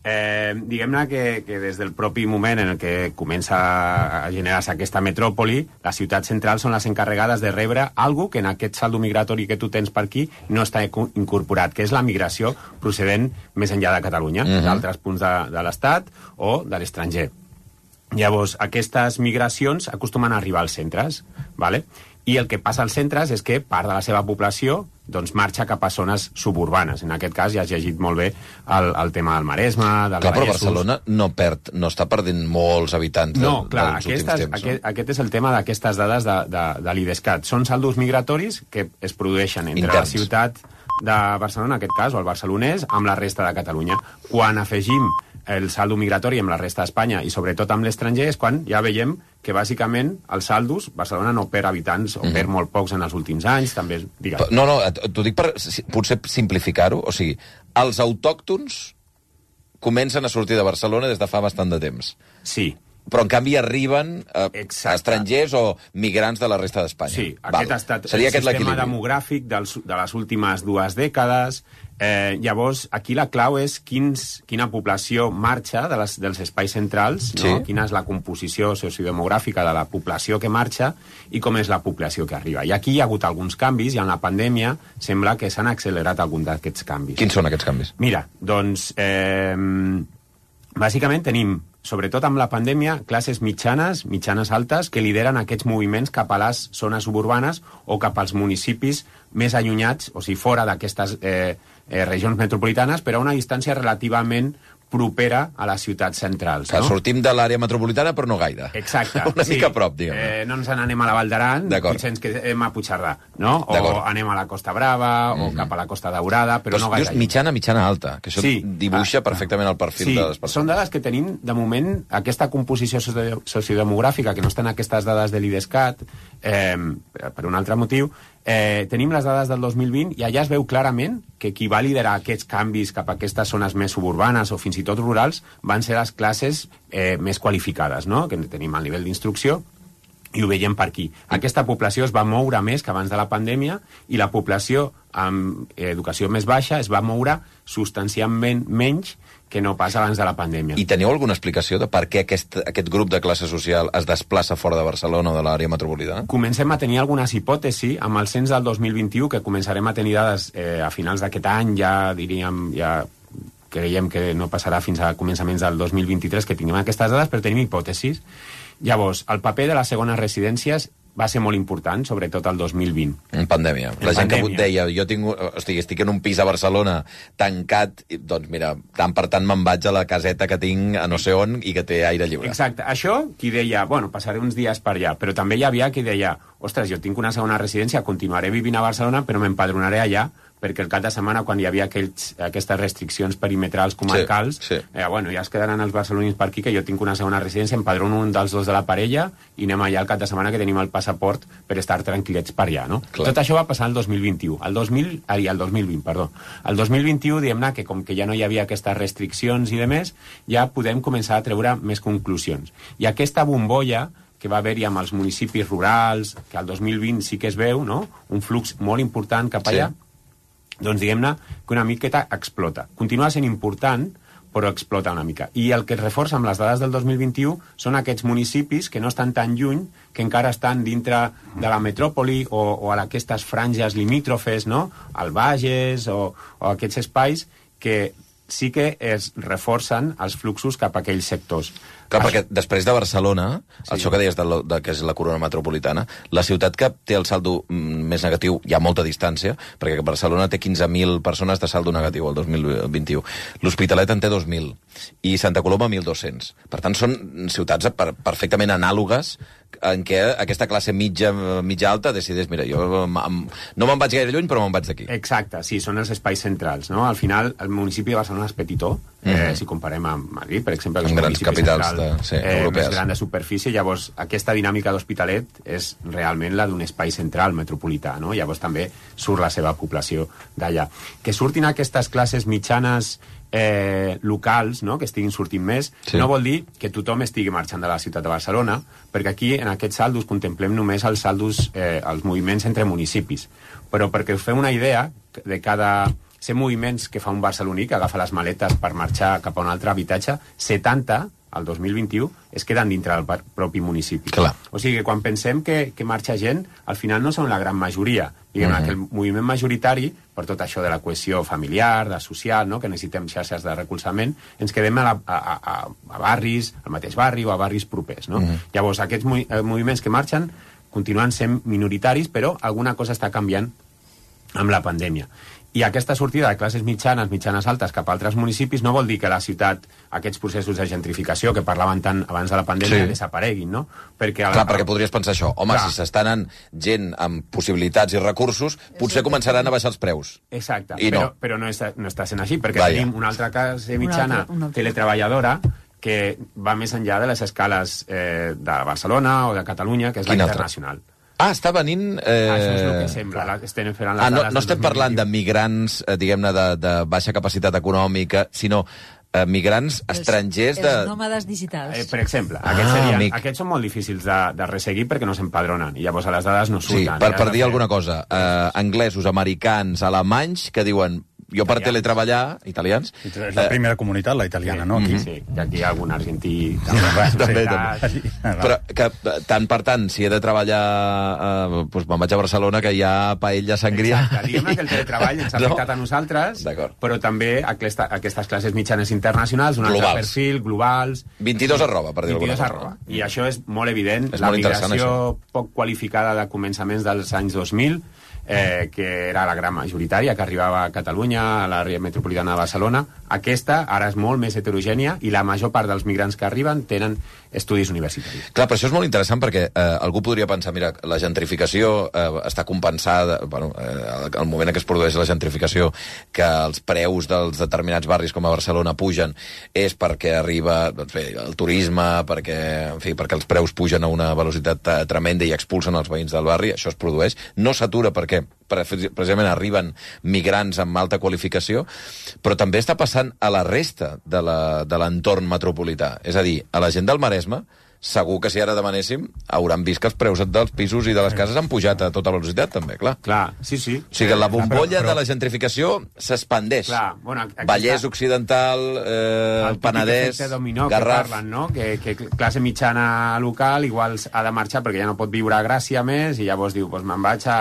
Eh, diguem-ne que, que des del propi moment en el que comença a generar-se aquesta metròpoli, les ciutats centrals són les encarregades de rebre algo que en aquest saldo migratori que tu tens per aquí no està incorporat, que és la migració procedent més enllà de Catalunya, uh-huh. d'altres punts de, de l'Estat o de l'estranger. Llavors, aquestes migracions acostumen a arribar als centres, ¿vale? I el que passa als centres és que part de la seva població doncs, marxa cap a zones suburbanes. En aquest cas ja has llegit molt bé el, el tema del Maresme, del clar, Vallesos... Però Barcelona no, perd, no està perdent molts habitants no, de, clar, dels últims temps. Aquest, no? Aquest és el tema d'aquestes dades de, de, de l'IDESCAT. Són saldos migratoris que es produeixen entre Interns. La ciutat de Barcelona, en aquest cas, o el barcelonès, amb la resta de Catalunya. Quan afegim el saldo migratori amb la resta d'Espanya i sobretot amb l'estranger és quan ja veiem que bàsicament els saldos, Barcelona no perd habitants o mm-hmm. perd molt pocs en els últims anys, també, digues. No, no, t'ho dic per potser simplificar-ho, o sigui, els autòctons comencen a sortir de Barcelona des de fa bastant de temps. Sí. Però, en canvi, arriben eh, estrangers o migrants de la resta d'Espanya. Sí, aquest ha estat Seria el aquest sistema demogràfic dels, de les últimes dues dècades. Eh, llavors, aquí la clau és quins, quina població marxa de les, dels espais centrals, no? Sí. Quina és la composició sociodemogràfica de la població que marxa i com és la població que arriba. I aquí hi ha hagut alguns canvis i en la pandèmia sembla que s'han accelerat alguns d'aquests canvis. Quins són aquests canvis? Mira, doncs, eh, bàsicament tenim sobretot amb la pandèmia, classes mitjanes, mitjanes altes, que lideren aquests moviments cap a les zones suburbanes o cap als municipis més allunyats, o sigui, fora d'aquestes eh, eh, regions metropolitanes, però a una distància relativament propera a les ciutats centrals. Que no? Sortim de l'àrea metropolitana, però no gaire. Exacte. Una sí. mica a prop, diguem. Eh, no ens n'anem a la Vall d'Aran, potser ens quedem a Puigcerdà, no? O anem a la Costa Brava, mm-hmm. o cap a la Costa Daurada, però, però no gaire. Dius mitjana, mitjana alta, que això sí. dibuixa ah, perfectament el perfil sí. de les persones. Són dades que tenim, de moment, aquesta composició sociodemogràfica, que no estan aquestes dades de l'IDESCAT, eh, per un altre motiu, Eh, tenim les dades del dos mil vint i allà es veu clarament que qui va liderar aquests canvis cap a aquestes zones més suburbanes o fins i tot rurals van ser les classes eh, més qualificades, no? Que tenim al nivell d'instrucció i ho veiem per aquí. Aquesta població es va moure més que abans de la pandèmia i la població amb educació més baixa es va moure substancialment menys que no pas abans de la pandèmia. I teniu alguna explicació de per què aquest, aquest grup de classe social es desplaça fora de Barcelona o de l'àrea metropolitana? Comencem a tenir algunes hipòtesis amb el cens del dos mil vint-i-u, que començarem a tenir dades eh, a finals d'aquest any, ja diríem, ja creiem que no passarà fins a començaments del dos mil vint-i-tres que tinguem aquestes dades, però tenim hipòtesis. Llavors, el paper de les segones residències va ser molt important, sobretot el dos mil vint. En pandèmia. En la gent pandèmia. Que deia, jo tinc, hosti, estic en un pis a Barcelona tancat, doncs mira, tant per tant me'n vaig a la caseta que tinc a no sé on i que té aire lliure. Exacte. Això, qui deia, bueno, passaré uns dies per allà, però també hi havia qui deia, ostres, jo tinc una segona residència, continuaré vivint a Barcelona, però m'empadronaré allà, perquè el cap de setmana, quan hi havia aquells, aquestes restriccions perimetrals comarcals, sí, sí. Eh, bueno, ja es quedaran els barcelonins per aquí, que jo tinc una segona residència, empadrono un dels dos de la parella i anem allà el cap de setmana que tenim el passaport per estar tranquil·lets per allà, no? Clar. Tot això va passar el dos mil vint-i-u. El dos mil, ai, el dos mil vint, perdó. El dos mil vint-i-u, diguem-ne, que com que ja no hi havia aquestes restriccions i demés, ja podem començar a treure més conclusions. I aquesta bombolla que va haver-hi amb els municipis rurals, que el dos mil vint sí que es veu, no? Un flux molt important cap allà, sí. Doncs diguem-ne que una miqueta explota. Continua sent important, però explota una mica. I el que es reforça amb les dades del dos mil vint-i-u són aquests municipis que no estan tan lluny, que encara estan dintre de la metròpoli o, o a aquestes franges limítrofes, no? Al Bages o, o aquests espais que sí que es reforcen els fluxos cap a aquells sectors. Clar, perquè després de Barcelona, sí. Això que deies de, la, de que és la corona metropolitana, la ciutat que té el saldo més negatiu, hi ha molta distància, perquè Barcelona té quinze mil persones de saldo negatiu el dos mil vint-i-u. L'Hospitalet en té dos mil i Santa Coloma mil dos-cents. Per tant, són ciutats per, perfectament anàlogues en què aquesta classe mitja, mitja alta decideix, mira, jo no me'n vaig gaire lluny, però me'n vaig d'aquí. Exacte, sí, són els espais centrals, no? Al final, el municipi de Barcelona és petitó, eh, mm-hmm. si comparem amb Madrid, per exemple, els grans capitals de, sí, eh, més gran de superfície, llavors aquesta dinàmica d'Hospitalet és realment la d'un espai central metropolità, no? Llavors també surt la seva població d'allà. Que surtin aquestes classes mitjanes eh, locals, no? Que estiguin sortint més, sí. No vol dir que tothom estigui marxant de la ciutat de Barcelona, perquè aquí en aquests saldos contemplem només els saldos, eh, els moviments entre municipis. Però perquè us feu una idea de cada ser moviments que fa un barceloní, que agafa les maletes per marxar cap a un altre habitatge, setanta, al dos mil vint-i-u, es queden dintre del propi municipi. Clar. O sigui que quan pensem que, que marxa gent, al final no són la gran majoria. Diguem, mm-hmm. que el moviment majoritari, per tot això de la cohesió familiar, de social, no? Que necessitem xarxes de recolzament, ens quedem a, la, a, a, a barris, al mateix barri o a barris propers. No? Mm-hmm. Llavors, aquests movi moviments que marxen continuen sent minoritaris, però alguna cosa està canviant amb la pandèmia. I aquesta sortida de classes mitjanes, mitjanes altes cap a altres municipis no vol dir que la ciutat, aquests processos de gentrificació que parlaven tant abans de la pandèmia, sí. desapareguin, no? Perquè Clar, la... perquè podries pensar això. Home, Clar. si s'està anant gent amb possibilitats i recursos, potser començaran a baixar els preus. Exacte, I però no, però no, està, no està sent així, perquè Vaya. tenim una altra classe mitjana, una altra, una altra. teletreballadora, que va més enllà de les escales eh, de Barcelona o de Catalunya, que és Quin la altre? internacional. Ah, està venint... Eh... Això és el que sembla. La, estem fent les ah, no, dades no estem parlant de migrants, eh, diguem-ne, de, de baixa capacitat econòmica, sinó eh, migrants els, estrangers de... Els nòmades digitals. Eh, per exemple, ah, aquests, serien, amic. aquests són molt difícils de, de resseguir perquè no s'empadronen, i llavors a les dades no surten. Sí, per, per dir fer... alguna cosa, eh, anglesos, americans, alemanys, que diuen... Jo per teletreballar, italians... És la primera comunitat, la italiana, sí, no? Aquí. Sí, i aquí hi ha algun argentí... també, també. Però que, tant per tant, si he de treballar, eh, doncs me'n vaig a Barcelona, que hi ha paella sangria. Exacte, diguem que el teletreball ens ha afectat no? a nosaltres, però també aquesta, aquestes classes mitjanes internacionals, un altre perfil, globals... vint-i-dos arroba, per dir alguna cosa. Arroba. I això és molt evident. És la molt migració poc qualificada de començaments dels anys dos mil, eh, que era la gran majoritària, que arribava a Catalunya, a l'àrea metropolitana de Barcelona. Aquesta ara és molt més heterogènia i la major part dels migrants que arriben tenen estudis universitaris. Clar, però això és molt interessant perquè eh, algú podria pensar, mira, la gentrificació eh, està compensada, bueno, eh, al moment en què es produeix la gentrificació, que els preus dels determinats barris com a Barcelona pugen, és perquè arriba doncs bé, el turisme, perquè, en fi, perquè els preus pugen a una velocitat eh, tremenda i expulsen els veïns del barri, això es produeix. No s'atura perquè precisament arriben migrants amb alta qualificació, però també està passant a la resta de l'entorn metropolità. És a dir, a la gent del Maresme, segur que si ara demanéssim hauran vist que els preus dels pisos i de les cases han pujat a tota velocitat, també, clar. Clar, sí, sí. O sigui, la bombolla però, però... de la gentrificació s'expandeix. Bueno, Vallès Occidental, eh, el Penedès, dominó Garraf... Que parlen, no? Que, que classe mitjana local igual ha de marxar perquè ja no pot viure a Gràcia més i llavors diu, doncs me'n vaig a,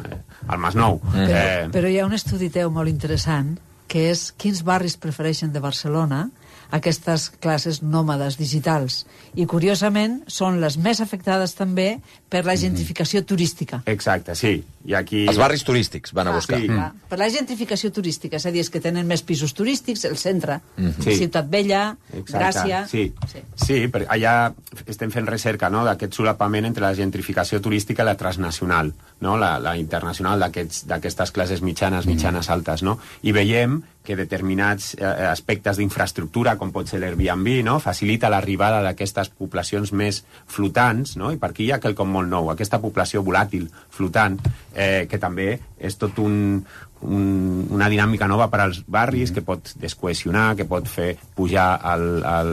al Masnou. Mm. Però, eh... però hi ha un estudi teu molt interessant que és quins barris prefereixen de Barcelona aquestes classes nòmades digitals. I, curiosament, són les més afectades també per la gentrificació turística. Exacte, sí. I aquí... Els barris turístics van a ah, buscar. Sí, mm. Per la gentrificació turística, és a dir, és que tenen més pisos turístics, el centre, mm-hmm. sí. Ciutat Vella, Exacte. Gràcia... Sí, sí. sí perquè allà estem fent recerca, no?, d'aquest solapament entre la gentrificació turística i la transnacional, no?, la, la internacional d'aquestes classes mitjanes, mitjanes altes, no? I veiem que determinats eh, aspectes d'infraestructura, com pot ser l'Airbnb, no?, facilita l'arribada d'aquestes poblacions més flotants, no?, i per aquí hi ha quelcom molt nou, aquesta població volàtil, flotant, eh, que també és tot un, un, una dinàmica nova per als barris, que pot descohesionar, que pot fer pujar el, el,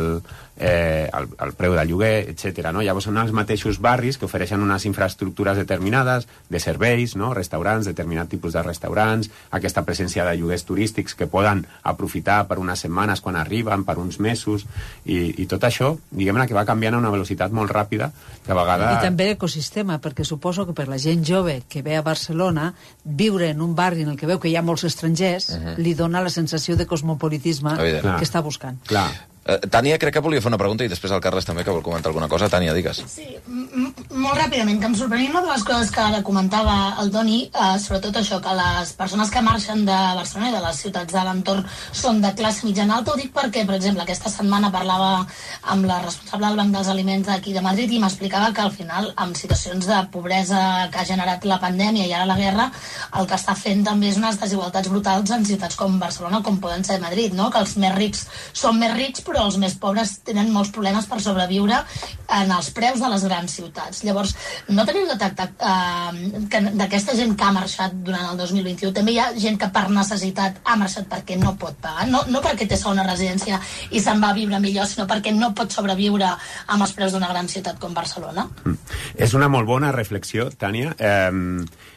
eh, el, el preu del lloguer, etcètera. No? Llavors són els mateixos barris que ofereixen unes infraestructures determinades, de serveis, no? Restaurants, determinat tipus de restaurants, aquesta presència de lloguers turístics que poden aprofitar per unes setmanes quan arriben, per uns mesos, i, i tot això, diguem-ne que va canviant a una velocitat molt ràpida, que a vegades... I també l'ecosistema, perquè suposo que per la gent jove que ve a Barcelona, viure en un barri en el que veu que hi ha molts estrangers, uh-huh. li dona la sensació de cosmopolitisme Evident. que està buscant. Clar. Uh, Tània, crec que volia fer una pregunta i després el Carles també, que vol comentar alguna cosa. Tània, digues. Sí, molt ràpidament, que em sorprenia una de les coses que ara comentava el Toni, eh, sobretot això, que les persones que marxen de Barcelona i de les ciutats de l'entorn són de classe mitjana alta. Ho dic perquè, per exemple, aquesta setmana parlava amb la responsable del Banc dels Aliments d'aquí de Madrid i m'explicava que al final, amb situacions de pobresa que ha generat la pandèmia i ara la guerra, el que està fent també és unes desigualtats brutals en ciutats com Barcelona, com poden ser Madrid, no? Que els més rics són més rics, però els més pobres tenen molts problemes per sobreviure en els preus de les grans ciutats. Llavors, no teniu detectat eh, que d'aquesta gent que ha marxat durant el dos mil vint-i-u també hi ha gent que per necessitat ha marxat perquè no pot pagar, no, no perquè té segona residència i se'n va a viure millor, sinó perquè no pot sobreviure amb els preus d'una gran ciutat com Barcelona? Mm. És una molt bona reflexió, Tània. Eh,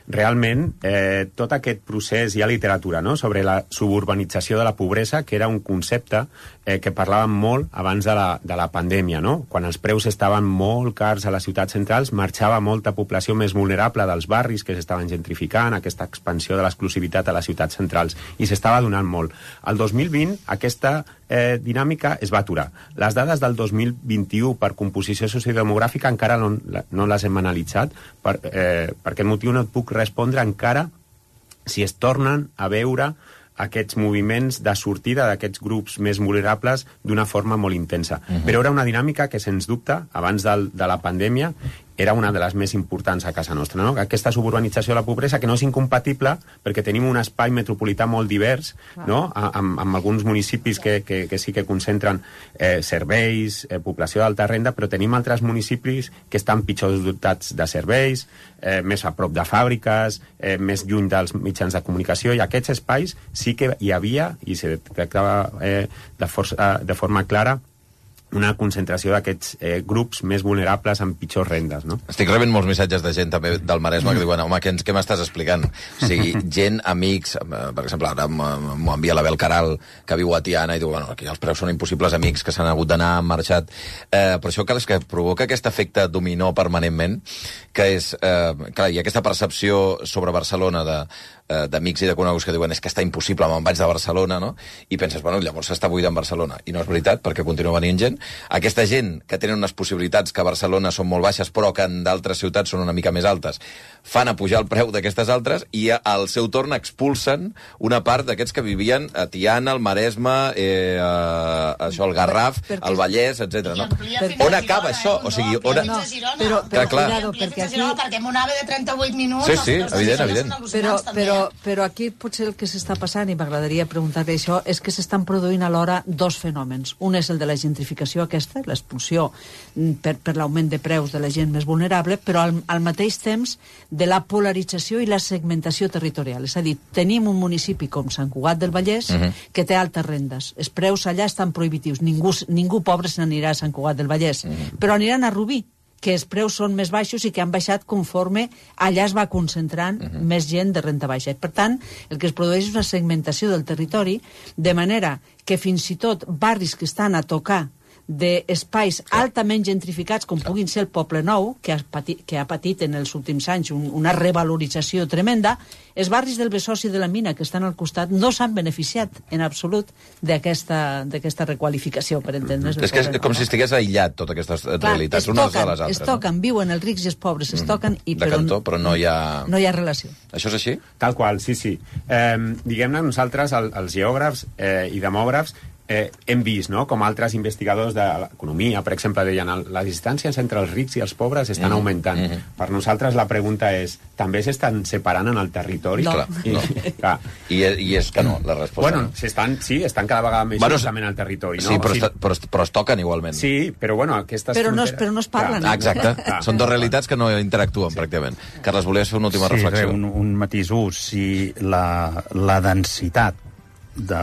realment eh, tot aquest procés, hi ha literatura, no?, sobre la suburbanització de la pobresa, que era un concepte eh, que parlàvem molt abans de la, de la pandèmia, no? Quan els preus estaven molt cars a les ciutats centrals, marxava molta població més vulnerable dels barris que s'estaven gentrificant, aquesta expansió de l'exclusivitat a les ciutats centrals, i s'estava donant molt. El dos mil vint, aquesta eh, dinàmica es va aturar. Les dades del dos mil vint-i-u per composició sociodemogràfica encara no, no les hem analitzat, per, eh, per aquest motiu no et puc respondre encara si es tornen a veure aquests moviments de sortida d'aquests grups més vulnerables d'una forma molt intensa. Uh-huh. Però era una dinàmica que, sens dubte, abans del, de la pandèmia, era una de les més importants a casa nostra, no? Aquesta suburbanització de la pobresa, que no és incompatible perquè tenim un espai metropolità molt divers, no? Amb, amb alguns municipis que, que, que sí que concentren eh, serveis, eh, població d'alta renda, però tenim altres municipis que estan pitjor dotats de serveis, eh, més a prop de fàbriques, eh, més lluny dels mitjans de comunicació, i aquests espais sí que hi havia, i se tractava eh, de, força, de forma clara, una concentració d'aquests eh, grups més vulnerables amb pitjors rendes, no? Estic rebent molts missatges de gent també del Maresme que diuen, home, què, què m'estàs explicant? O sigui, gent, amics, per exemple, ara m'ho envia la Bel Caral, que viu a Tiana, i diu, bueno, aquí els preus són impossibles, amics que s'han hagut d'anar, han marxat. Eh, però això que, que provoca aquest efecte dominó permanentment, que és, eh, clar, hi ha aquesta percepció sobre Barcelona de d'amics i de coneguts que diuen és que està impossible, me'n vaig de Barcelona, no? I penses, bueno, llavors s'està buidant Barcelona. I no és veritat, perquè continua venint gent. Aquesta gent que tenen unes possibilitats que a Barcelona són molt baixes, però que en d'altres ciutats són una mica més altes, fan a pujar el preu d'aquestes altres i al seu torn expulsen una part d'aquests que vivien a Tiana, al Maresme, eh, a, això, al Garraf, al Vallès, etcètera. No? On acaba això? O sigui, on... No, però, però, clar, cuidado, perquè aquí... perquè amb un AVE de trenta-vuit minuts... Sí, sí, evident, evident. Però, però, però aquí potser el que s'està passant, i m'agradaria preguntar-li això, és que s'estan produint alhora dos fenòmens. Un és el de la gentrificació aquesta, l'expulsió per, per l'augment de preus de la gent més vulnerable, però al, al mateix temps de la polarització i la segmentació territorial. És a dir, tenim un municipi com Sant Cugat del Vallès uh-huh. que té altes rendes. Els preus allà estan prohibitius. Ningú, ningú pobre se n'anirà a Sant Cugat del Vallès. Uh-huh. Però aniran a Rubí, que els preus són més baixos i que han baixat conforme allà es va concentrant uh-huh. més gent de renta baixa. Per tant, el que es produeix és una segmentació del territori, de manera que fins i tot barris que estan a tocar d'espais altament gentrificats, com puguin ser el Poble Nou, que ha patit, que ha patit en els últims anys un, una revalorització tremenda, els barris del Besòs i de la Mina, que estan al costat, no s'han beneficiat en absolut d'aquesta d'aquesta requalificació, per entendre's. És que és com si estigués aïllat, totes aquestes Clar, realitats, unes de les altres. Es toquen, no? Viuen els rics i els pobres, es toquen, i, de però, cantó, però no hi ha... no hi ha relació. Això és així? Tal qual, sí, sí. Eh, diguem-ne, nosaltres, el, els geògrafs eh, i demògrafs, Eh, hem vist, no?, com altres investigadors de l'economia, per exemple, deien les distàncies entre els rics i els pobres estan mm. augmentant. Mm -hmm. Per nosaltres la pregunta és, també s'estan separant en el territori? No. Clar, I, no. clar. I, I és que no, la resposta bueno, no. S'estan, sí, estan cada vegada més bueno, justament al territori, no? Sí, però, o sigui, però, però es toquen igualment. Sí, però bueno, aquestes però fronteres... No, però no es parlen. Clar, exacte. Clar. Són dues realitats que no interactuen, sí. pràcticament. Carles, volies fer una última sí, reflexió? Sí, un, un matís ús. Si la, la densitat de,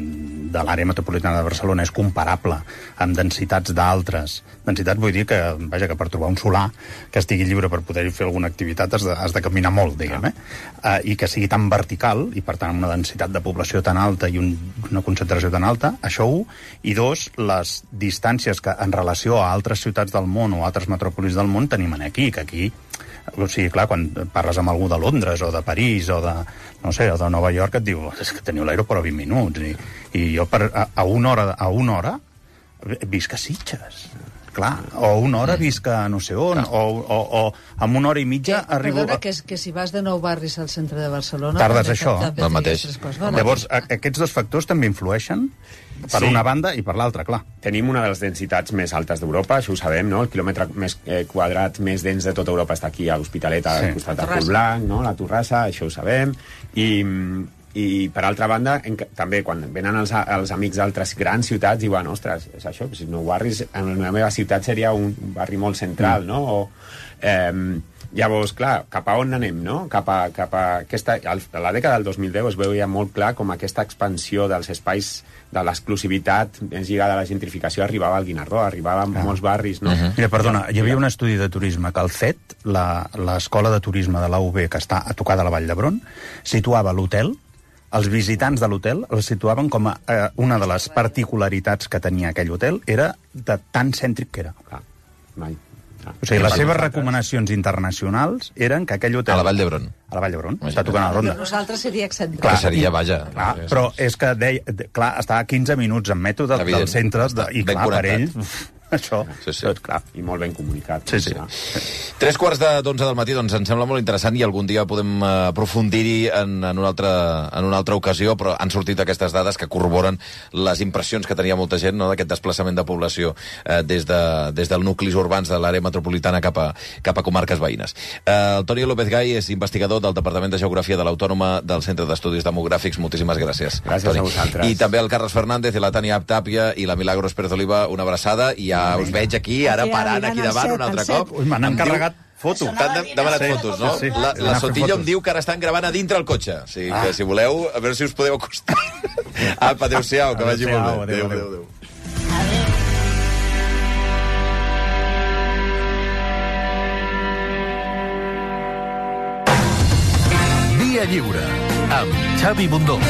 de l'àrea metropolitana de Barcelona és comparable amb densitats d'altres. Densitat vull dir que, vaja, que per trobar un solar que estigui lliure per poder fer alguna activitat has de, has de caminar molt, diguem, eh? Uh, I que sigui tan vertical, i per tant amb una densitat de població tan alta i un, una concentració tan alta, això un, i dos, les distàncies que en relació a altres ciutats del món o altres metròpolis del món tenim aquí, que aquí o sigui, clar, quan parles amb algú de Londres o de París o de, no sé, o de Nova York et diu, és que teniu l'aeroport a vint minuts i, i jo per, a, a una hora a una hora visc a Sitges, clar, o una hora visc a no sé on, o, o, o amb una hora i mitja que, arribo... Perdona, que, que si vas de nou barris al centre de Barcelona... Tardes això, el mateix. Llavors, a, aquests dos factors també influeixen per sí. una banda i per l'altra, clar. Tenim una de les densitats més altes d'Europa, això ho sabem, no? El quilòmetre més eh, quadrat més dens de tota Europa està aquí a l'Hospitalet, al sí. costat de Folblanc, no? La Torrassa, això ho sabem. I, i per altra banda, en, també quan venen els, els amics d'altres grans ciutats diuen, ostres, és això, si nou barris en la meva ciutat seria un barri molt central, mm. no? O, eh, Llavors, clar, cap a on anem, no? Cap a, cap a aquesta, a la dècada del dos mil deu es veia molt clar com aquesta expansió dels espais de l'exclusivitat més lligada a la gentrificació arribava al Guinardó, arribava a molts barris, no? Uh-huh. Mira, perdona, hi havia un estudi de turisme que el C E T, l'escola de turisme de la U B, que està a tocar de la Vall d'Hebron, situava l'hotel, els visitants de l'hotel els situaven com a eh, una de les particularitats que tenia aquell hotel era de tan cèntric que era. Ah, mai. Ah, o sigui, les seves recomanacions internacionals eren que aquell hotel... A la Vall d'Hebron. A la Vall d'Hebron, està tocant a la ronda. Per nosaltres seria excèntric. Clar, seria, vaja. Clar, però és que, deia, clar, estava a quinze minuts en metro del, del centre, de, i clar, per ell... Això, sí, sí. Tot clar. I molt ben comunicat. Sí, sí. Tres quarts de d'onze del matí, doncs ens sembla molt interessant i algun dia podem aprofundir-hi en, en, una altra, en una altra ocasió, però han sortit aquestes dades que corroboren les impressions que tenia molta gent, no?, d'aquest desplaçament de població eh, des, de, des del nuclis urbans de l'àrea metropolitana cap a, cap a comarques veïnes. Eh, el Toni López Gai és investigador del Departament de Geografia de l'Autònoma del Centre d'Estudis Demogràfics. Moltíssimes gràcies. Gràcies Toni. a vosaltres. I també el Carles Fernández i la Tània Tàpia i la Milagros Pérez Oliva, una abraçada, i ja us veig aquí, ara parant aquí davant un altre cop. Ui, m'han encarregat foto. T'han demanat Sí, fotos, no? sí, sí. La, la Anar a fer Sotillo fotos. em diu que ara estan gravant a dintre el cotxe. O sigui que, si voleu, a veure si us podeu acostar. Apa, adéu-siau, que vagi molt bé. Adéu, adéu, adéu. Via Lliure, amb Xavi Bundó.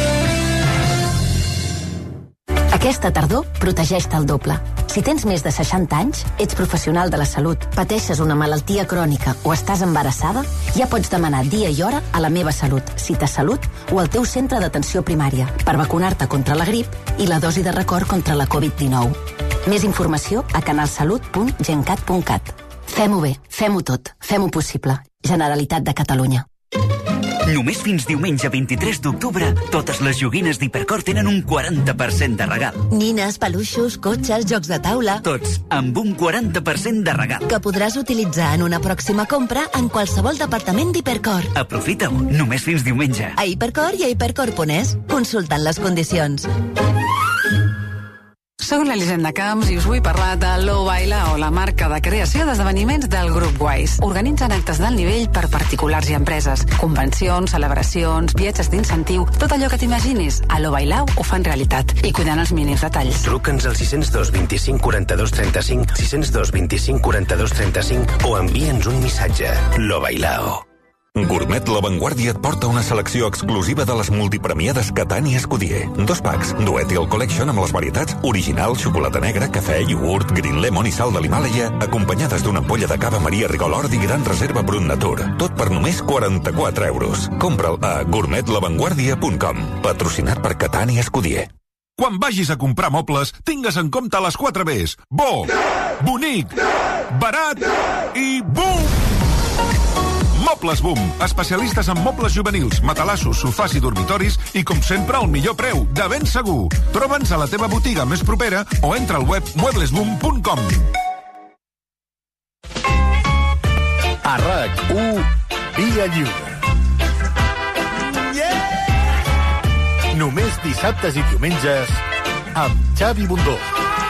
Aquesta tardor, protegeix-te el doble. Si tens més de seixanta anys, ets professional de la salut, pateixes una malaltia crònica o estàs embarassada, ja pots demanar dia i hora a la Meva Salut, Cita Salut o al teu centre d'atenció primària per vacunar-te contra la grip i la dosi de record contra la covid dinou. Més informació a canalsalut punt gencat punt cat. Fem-ho bé, fem-ho tot, fem-ho possible. Generalitat de Catalunya. Només fins diumenge vint-i-tres d'octubre, totes les joguines d'Hipercor tenen un quaranta per cent de regal. Nines, peluixos, cotxes, jocs de taula... Tots amb un quaranta per cent de regal. Que podràs utilitzar en una pròxima compra en qualsevol departament d'Hipercor. Aprofita-ho, només fins diumenge. A Hipercor i a hipercor punt es, consultant les condicions. Soc l'Elisenda Camps i us vull parlar de Lo Bailao, la marca de creació d'esdeveniments del grup Wise. Organitzen actes d'alt nivell per particulars i empreses. Convencions, celebracions, viatges d'incentiu, tot allò que t'imaginis. A Lo Bailao ho fan realitat i cuidant els mínims detalls. Truca'ns al sis zero dos, vint-i-cinc, quaranta-dos, trenta-cinc, sis zero dos, vint-i-cinc, quaranta-dos, trenta-cinc o envia'ns un missatge. Lo Bailao. Gourmet La Vanguardia et porta una selecció exclusiva de les multipremiades Catani Escudier. Dos packs, duet i el collection amb les varietats original, xocolata negra, cafè, iogurt, green lemon i sal de l'Himàlaia, acompanyades d'una ampolla de cava Maria Rigolord i Gran Reserva Brut Natur. Tot per només quaranta-quatre euros. Compra'l a gourmet la vanguardia punt com. Patrocinat per Catani Escudier. Quan vagis a comprar mobles, tingues en compte les quatre Bs. Bo, bonic, barat i boom! Mobles Boom, especialistes en mobles juvenils, matalassos, sofàs i dormitoris i, com sempre, al millor preu, de ben segur. Troba'ns a la teva botiga més propera o entra al web muebles boom punt com. A RAC u, Via Lliure. Yeah! Només dissabtes i diumenges amb Xavi Bundó.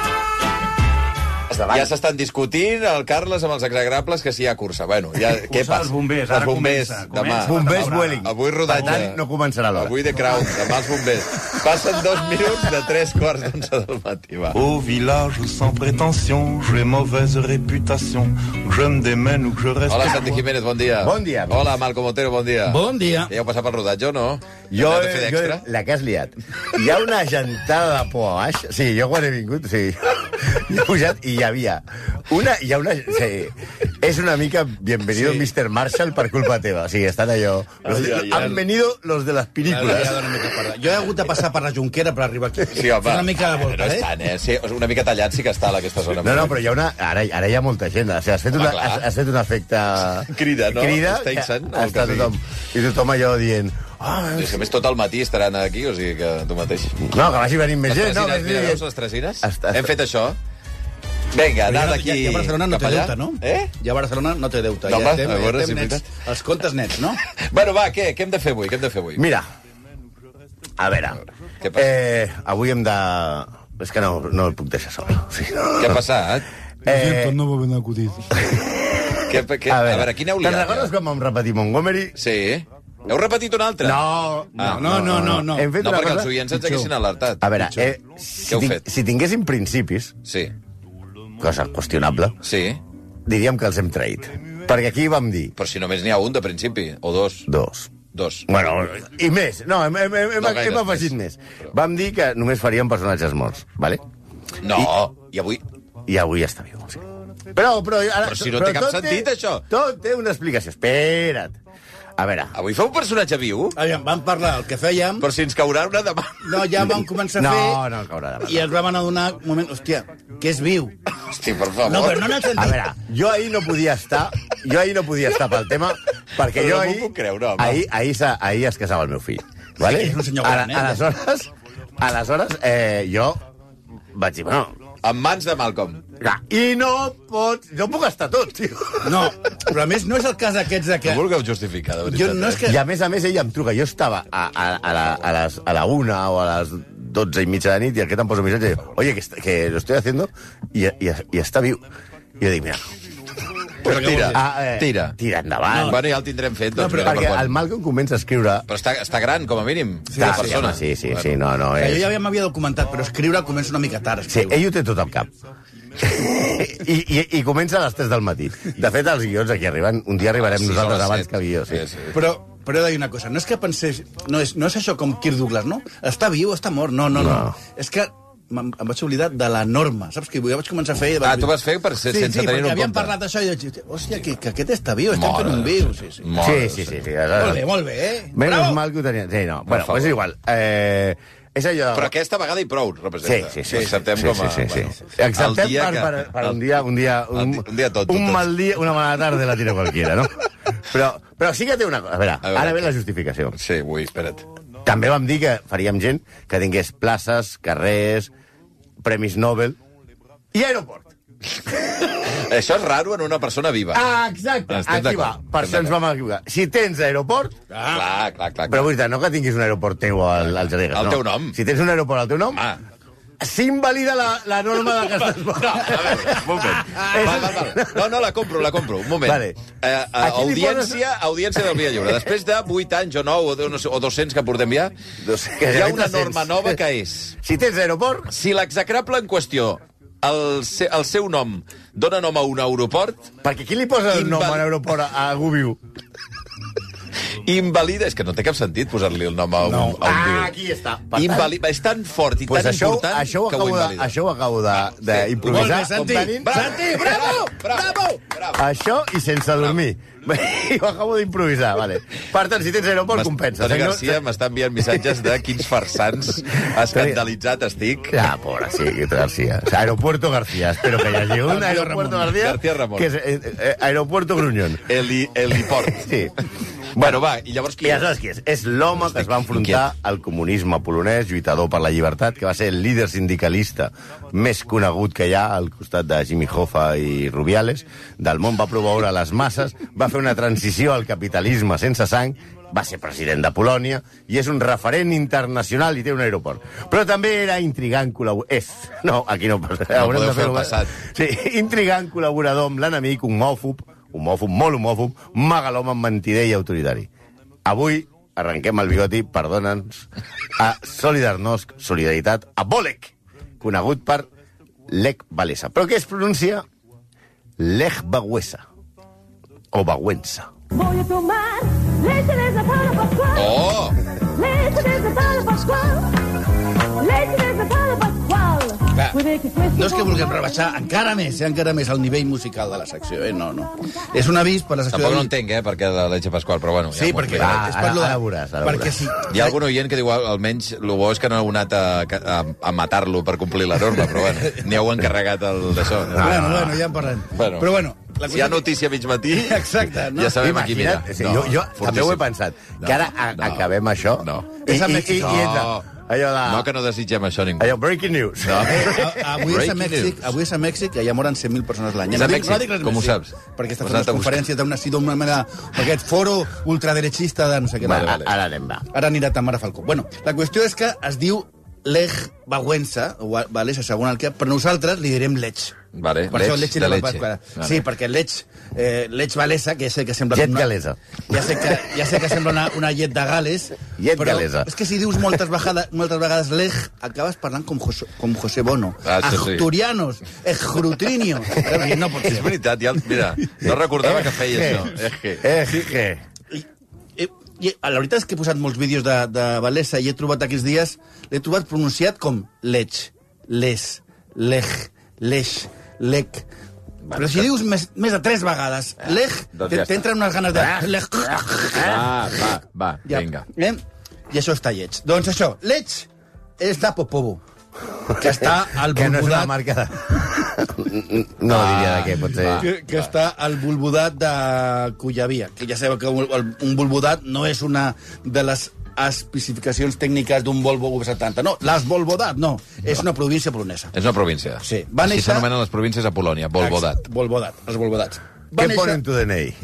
Ja s'estan discutint el Carles amb els exagrables que si hi ha cursa. Bueno, ja, què passa? Els bombers, ara els bombers, comença, demà. comença. Bombers Vueling. Avui rodatge. Per tant, no començarà l'hora. Avui de Crown, demà els bombers. Passen dos minuts de tres quarts d'onze del matí, va. Au village sans prétention, j'ai mauvaise réputation, que je me démène ou que je reste... Hola, Santi Jiménez, bon dia. Bon dia. Hola, Malcom Otero, bon dia. Bon dia. Ja heu passat pel rodatge o no? Jo, Heu de fer jo, d'extra? la que has liat. Hi ha una gentada de por a baix. Sí, jo quan he vingut, sí. He pujat i hi havia una... Hi ha una... Sí, és una mica bienvenido Sí. mister Marshall per culpa teva. Sí, estan allò... Los de- Ai, ai, ai. han venido los de les películas. Ja, ja, una mica per- Jo he hagut de passar per la Jonquera per arribar aquí. Sí, home. Una mica de volta, no eh? és tant, eh? Sí, una mica tallat sí que està a aquesta zona. No, no, però hi ha una... Ara, ara hi ha molta gent. O sigui, has fet, Home, una, clar. has, has fet un efecte... Crida, no? Crida, Steinsen, que o el està que sigui. tothom, i tothom allò dient... Ah, És que a més tot el matí estaran aquí, o sigui que tu mateix. No, que vagi venint més Les gent. No, tresines, més mira, gent. veus les tresines? Està- Hem fet això. Vinga, anar Però ja- d'aquí ja, ja Barcelona no cap té allà. deute, no? Eh? Ja Barcelona no té deute. No, ja home, estem, a veure ja si estem és nets, els comptes nets, no? Bueno, va, què? Què hem de fer avui? Què hem de fer avui? Mira, a veure, Què passa? eh, avui hem de... És que no, no el puc deixar sol. Sí. Què ha passat? Eh, no va ben acudit. Que, que, a, veure, a quin heu liat? Te'n recordes quan vam repetir Montgomery? Sí. Heu repetit un altre? No, ah, no, no, no. no. Hem fet no una perquè cosa... els oients ens haguessin alertat. A veure, eh, Què heu si, fet? si tinguéssim principis, sí. cosa qüestionable, sí. diríem que els hem traït. Perquè aquí vam dir... Però si només n'hi ha un de principi, o dos. Dos. Dos. Bueno, i més. No, hem, hem, hem, no hem afegit més. Però... Vam dir que només faríem personatges morts, vale? No, i, i avui... I avui està viu, sí. Però, però, ara, però si no té cap sentit, té, això. Tot té una explicació. Espera't. A veure... Avui fa un personatge viu? Aviam, vam parlar el que fèiem... Però si ens caurà una demà... No, ja vam començar a fer... No, no caurà demà. I ens vam adonar... Un moment, hòstia, que és viu. Hosti, per favor. No, però no en el sentit... A veure, jo ahir no podia estar... Jo ahir no podia estar pel tema, perquè però jo no ahir... m'ho puc creure, home. Ahir, ahir, ahir es casava el meu fill. Vale? Sí, és un senyor gran, eh? Aleshores, aleshores eh, jo vaig dir, bueno... En mans de Malcolm. I no pots... No puc estar tot, tio. No, però a més no és el cas d'aquests de que... No vulgueu justificar, de veritat. Jo, no és que... I a més a més ell em truca. Jo estava a, a, a, la, a, les, a la una o a les dotze i mitja de nit i aquest em posa un missatge i diu, oye, que, que lo estoy haciendo i, i, i està viu. I jo dic, mira... Pues tira, ah, eh, tira. Tira endavant. No. Bueno, ja el tindrem fet. Doncs, no, però perquè el Malcolm comença a escriure... Però està, està gran, com a mínim. Sí, la persona. Sí, sí, sí, no, no. És... És... Jo ja m'havia documentat, però escriure comença una mica tard. Sí, ell ho té tot al cap. I, i, I comença a les tres del matí. De fet, els guions aquí arriben... Un dia arribarem sí, nosaltres abans que guió. Sí. Sí, sí. Però, però he de dir una cosa. No és que pensés... No és, no és això com Kirk Douglas, no? Està viu, està mort. No, no, no. no. És que em vaig oblidar de la norma, saps? Que jo vaig començar a fer... Ah, tu vas fer per ser, sí, sense sí, tenir-ho en compte. Sí, perquè havíem parlat d'això i vaig dir, hòstia, que, que aquest està viu, estem fent un viu. Sí, sí, sí. sí, sí, sí, sí. Molt bé, molt bé, eh? Menys Bravo! mal que ho tenia... Sí, no. Bueno, doncs és igual. Eh... És allò... Però aquesta vegada hi prou, representa. Sí, sí, sí. Acceptem sí, com a... Sí, sí, sí. Bueno, Acceptem per, que... per, per un dia... Un dia, un, un dia tot, tot, un tot. mal dia, una mala tarda la tira qualquiera, no? Però, però sí que té una cosa... A veure, a veure ara ve la justificació. Sí, ui, espera't. També vam dir que faríem gent que tingués places, carrers, premis Nobel i aeroport. Això és raro en una persona viva. Ah, exacte, Estem aquí va. Per això ens vam equivocar. Si tens aeroport... Ah, clar, clar, clar. Però, veritat, no que tinguis un aeroport teu al, al Jaregas, el no. teu nom. Si tens un aeroport al teu nom... Ah. S'invalida la, la norma de que estàs... No, a veure, un moment. Val, val, val. No, no, la compro, la compro. Un moment. Vale. Eh, eh, audiència, audiència del Via Lliure. Després de vuit anys o nou o, no sé, o dos-cents que portem ja, hi ha una norma nova que és... Si tens aeroport... Si l'execrable en qüestió, el, se, el seu nom, dona nom a un aeroport... Perquè qui li posa el nom a l'aeroport a algú viu? Invalida, és que no té cap sentit posar-li el nom a un, no. a un viu. Ah, aquí està. Invalida, és tan fort i pues tan això, important això que ho de, invalida. això ho acabo d'improvisar. Sí. Santi, tenint... Santi, bravo, bravo, bravo, bravo. Això i sense dormir. I ho acabo d'improvisar, vale. Per tant, si tens aeroport, compensa. Toni Garcia m'està enviant missatges de quins farsants escandalitzat estic. Ja, pobra, sí, Garcia. O sea, Aeropuerto García, espero que hi hagi un Aeropuerto García, García Ramon. que és eh, eh, Aeropuerto Gruñón. Eli, Heliport. Sí. Bueno, va, i llavors qui I aleshores qui és? És l'home que es va enfrontar al comunisme polonès, lluitador per la llibertat, que va ser el líder sindicalista més conegut que hi ha al costat de Jimmy Hoffa i Rubiales del món, va promoure les masses, va fer una transició al capitalisme sense sang, va ser president de Polònia i és un referent internacional i té un aeroport. Però també era intrigant col·laborador... És, no, aquí no passa. No podeu fer el passat. Sí, intrigant col·laborador amb l'enemic, homòfob, homòfob, molt homòfob, megalòman, mentider i autoritari. Avui arrenquem el bigoti, perdona'ns, a Solidarnosc, Solidaritat, a Bolek, conegut per Lech Walesa, però que es pronuncia Lech Wałęsa, o Wałęsa. Voy a tomar leche desde Palo Pascual. Oh! Leche desde Palo Pascual. Leche desde Palo Pascual. Clar, no és que vulguem rebaixar encara més, eh, encara més el nivell musical de la secció, eh? No, no. És un avís per la secció... Tampoc no entenc, eh, perquè de Leche Pascual, però bueno... Sí, ja perquè... Ah, és ara, per ara veuràs, ara perquè veuràs. si... Hi ha algun oient que diu, almenys, el bo és que no heu anat a, a, a matar-lo per complir la norma, però bueno, ni heu encarregat el d'això. No, bueno, bueno, ja en parlem. Bueno, però bueno... La si hi ha notícia a mig matí, exacte, no? ja sabem a qui mirar. Sí, no, jo jo també ho he pensat, no, que ara a, no, acabem això no. i, i, i, i, i entra... Allò de... No, que no desitgem això ningú. Allò, breaking news. No. Eh, avui, és a Mèxic, avui és a Mèxic i ja moren cent mil persones l'any. És a Mèxic? Com ho saps? Perquè està fent unes conferències d'una sido una mena... Aquest foro ultraderechista de no sé què. Vale, vale. Ara anem, va. Ara anirà Tamara Falcó. Bueno, la qüestió és que es diu Lech Wałęsa, o Walesa, segons el que... Però nosaltres li direm Lech. Vale, Per això leche leche de de leche. Pasqua. Vale. Sí, perquè leche, eh, leche galesa, que ja sé que sembla... Llet una- galesa. Ja sé que, ja sé que sembla una, una llet de Gales, Llet però galesa. és que si dius moltes vegades, moltes vegades lej, acabes parlant com José, com José Bono. Ah, sí, sí. Asturianos, escrutrinio. No pot És ser. veritat, ja, mira, no recordava que feia això. És que... Eh, que... I la veritat és que he posat molts vídeos de, de Valesa i he trobat aquests dies, l'he trobat pronunciat com lech, les, lej, leix, lec. Però si dius més, més de tres vegades lej, doncs ja t'entren unes ganes de... Ah. lej. Va, va, va, Ja. vinga. Eh? I això està lleig. Doncs això, lleig és de Popovo, que està al Que no és una Bulbudat... marca de... No diria de què pot ser. que, que està al bulbudat de Cullavia, que ja sabeu que un, un bulbudat no és una de les especificacions tècniques d'un Volvo U setanta. No, les Volvodat, no. És una província polonesa. És una província. Sí. Va Així néixer- s'anomenen les províncies a Polònia, Volvodat. Ex- Volvodat, els Volvodats. Què ponen tu D N I?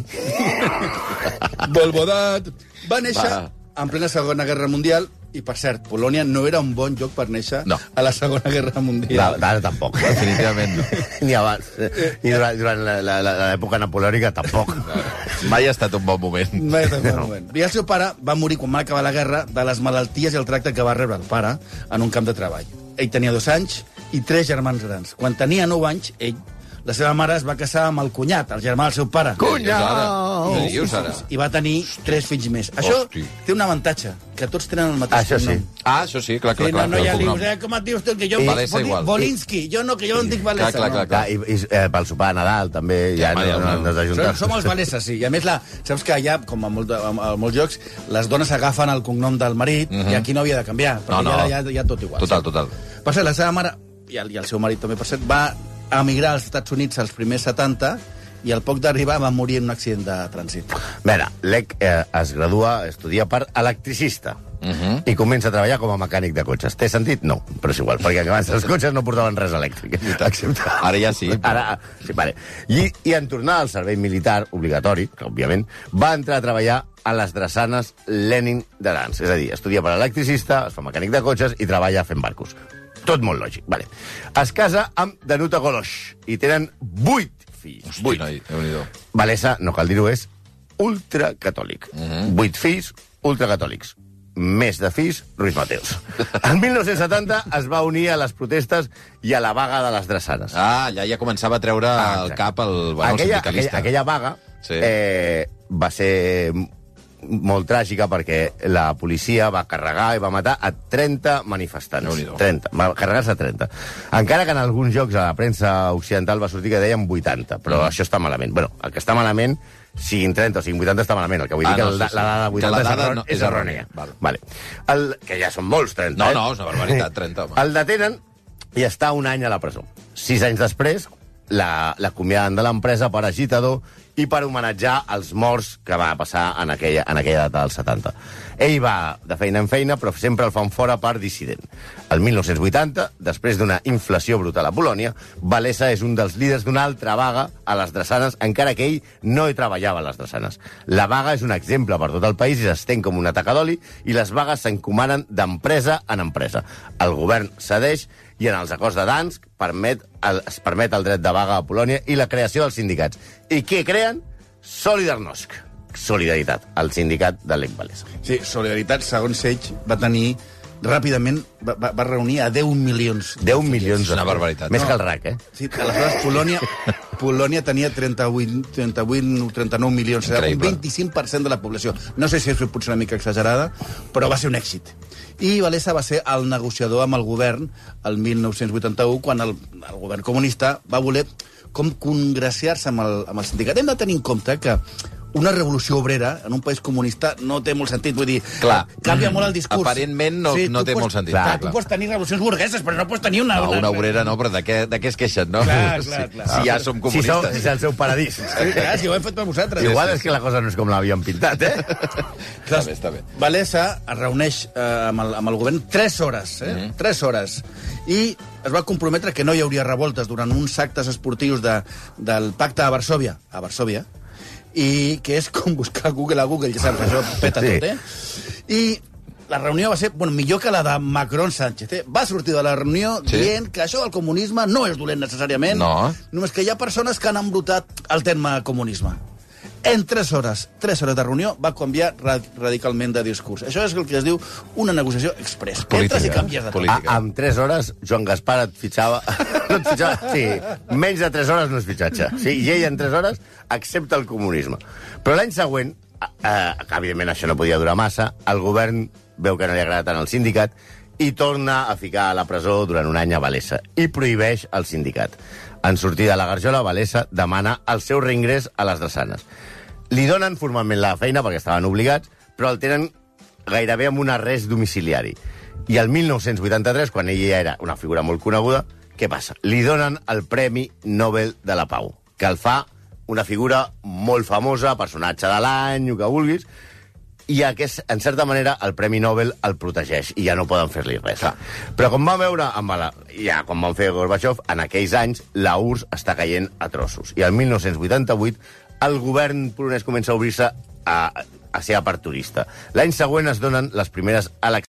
Volvodat. Va néixer Va. en plena Segona Guerra Mundial i, per cert, Polònia no era un bon lloc per néixer No. a la Segona Guerra Mundial. Ara tampoc. Definitivament no. Ni abans. Ni durant, durant la- la- la- l'època napoleònica tampoc. Mai ha estat un bon moment. No és un bon moment. I el seu pare va morir quan va acabar la guerra de les malalties i el tracte que va rebre el pare en un camp de treball. Ell tenia dos anys i tres germans grans. Quan tenia nou anys, ell, la seva mare es va casar amb el cunyat, el germà del seu pare. Cunyau! Què dius ara? I va tenir tres fills més. Això Hosti. té un avantatge, que tots tenen el mateix Això sí. nom. Ah, això sí, clar, clar, Sí, clar. no, no, el ja cognom. dius, eh, com et dius tu? Que jo, I Valesa Voli- igual. Volinski, jo no, que jo em dic Valesa. Clar, clar, no. clar, Clar, i, i eh, pel sopar de Nadal també ja home, no, no, no. no has d'ajuntar. Som, som els Valeses, sí. I a més, la, saps que allà, com a, molt, a, a molts llocs, les dones agafen el cognom del marit Mhm. i aquí no havia de canviar, perquè No, no. ja, ja, ja tot igual. Total, sí. total. Per cert, la seva mare, i el, i el seu marit també, per cert, va emigrar als Estats Units als primers setanta i al poc d'arribar va morir en un accident de trànsit. Mira, l'E C eh, es gradua, estudia per electricista. Uh -huh. I comença a treballar com a mecànic de cotxes. Té sentit? No, però és igual, perquè abans els cotxes no portaven res elèctric. Excepte... Ara ja sí. Ara, sí, vale. I, I en tornar al servei militar, obligatori, que òbviament, va entrar a treballar a les drassanes Lenin de Dans. És a dir, estudia per electricista, es fa mecànic de cotxes i treballa fent barcos. Tot molt lògic, vale. Es casa amb Danuta Golosh i tenen vuit fills. Hosti, Vuit. noi, Déu-n'hi-do. Valesa, no cal dir-ho, és ultracatòlic. Uh -huh. Vuit fills ultracatòlics. Més de fills, Ruiz Mateos. El mil nou-cents setanta es va unir a les protestes i a la vaga de les drassanes. Ah, ja ja començava a treure Ah, el exacte. cap el, bueno, el aquella, aquella, sindicalista. aquella vaga Sí. eh, va ser molt tràgica perquè la policia va carregar i va matar a trenta manifestants. Déu-n'hi-do. trenta. Va carregar-se a trenta. Encara que en alguns jocs a la premsa occidental va sortir que deien vuitanta, però Mm. això està malament. Bueno, el que està malament, siguin trenta o siguin vuitanta, està malament. El que vull Ah, dir no, que la, sí, sí. la dada Que vuitanta la és, dada errò- no- és és errònia. errònia. Val. Vale. El, que ja són molts, trenta. No, eh? no, és una barbaritat, trenta, home. El detenen i està un any a la presó. Sis anys després, la- l'acomiaden de l'empresa per agitador i per homenatjar els morts que va passar en aquella, en aquella data dels setanta. Ell va de feina en feina, però sempre el fan fora per dissident. El mil nou-cents vuitanta, després d'una inflació brutal a Polònia, Valesa és un dels líders d'una altra vaga a les drassanes, encara que ell no hi treballava a les drassanes. La vaga és un exemple per tot el país i s'estén com una taca d'oli i les vagues s'encomanen d'empresa en empresa. El govern cedeix i en els acords de Dansk permet el, es permet el dret de vaga a Polònia i la creació dels sindicats. I què creen? Solidarnosc. Solidaritat, el sindicat de l'E C Valesa. Sí, Solidaritat, segons ells, va tenir ràpidament, va, va, va reunir a deu milions. deu milions. És una barbaritat. Més No. que el R A C, eh? Sí, aleshores Polònia, Polònia tenia trenta-vuit, trenta-vuit, trenta-nou milions, era un Increïble. vint-i-cinc per cent de la població. No sé si és potser una mica exagerada, però va ser un èxit. I Valesa va ser el negociador amb el govern el mil nou-cents vuitanta-u, quan el, el govern comunista va voler com congraciar-se amb, el, amb el sindicat. Hem de tenir en compte que una revolució obrera en un país comunista no té molt sentit. Vull dir, Clar. canvia molt el discurs. Aparentment no- no tu té pots, molt sentit. Clar, Clar, tu clar. pots tenir revolucions burgueses, però no pots tenir una... No, una obrera no, però de què, de què es queixen, no? Clar, clar, clar. Si, si ja som Si comunistes. sou, és el seu paradís. Sí, clar, si ho hem fet per vosaltres. Igual és que la cosa no és com l'havien pintat, eh? Està bé, està bé. Valesa es reuneix eh, amb, el, amb el govern tres hores, eh? Mm. Tres hores. I es va comprometre que no hi hauria revoltes durant uns actes esportius de, del pacte a Varsòvia, a Varsòvia, i que és com buscar Google a Google, ja saps, això peta Sí. tot, eh? I la reunió va ser bueno, millor que la de Macron-Sánchez. Eh? Va sortir de la reunió sí. dient que això del comunisme no és dolent necessàriament, no. només que hi ha persones que han embrutat el terme comunisme. En tres hores, tres hores de reunió, va canviar radicalment de discurs. Això és el que es diu una negociació express. Política, Entres i canvies de tot. Amb tres hores, Joan Gaspar et fitxava... no et fitxava... Sí, menys de tres hores no és fitxatge. Sí, i ell en tres hores accepta el comunisme. Però l'any següent, eh, que evidentment això no podia durar massa, el govern veu que no li agrada tant el sindicat i torna a ficar a la presó durant un any a Valesa i prohibeix el sindicat. En sortir de la garjola, Valesa demana el seu reingrés a les drassanes. Li donen formalment la feina perquè estaven obligats, però el tenen gairebé amb un arrest domiciliari. I el mil nou-cents vuitanta-tres, quan ell ja era una figura molt coneguda, què passa? Li donen el Premi Nobel de la Pau, que el fa una figura molt famosa, personatge de l'any, el que vulguis, i aquest, en certa manera, el Premi Nobel el protegeix i ja no poden fer-li res. Ah. Però com vam veure, amb la, ja com van fer Gorbachev, en aquells anys la U R S S està caient a trossos. I el mil nou-cents vuitanta-vuit el govern polonès comença a obrir-se a, a ser aperturista. L'any següent es donen les primeres eleccions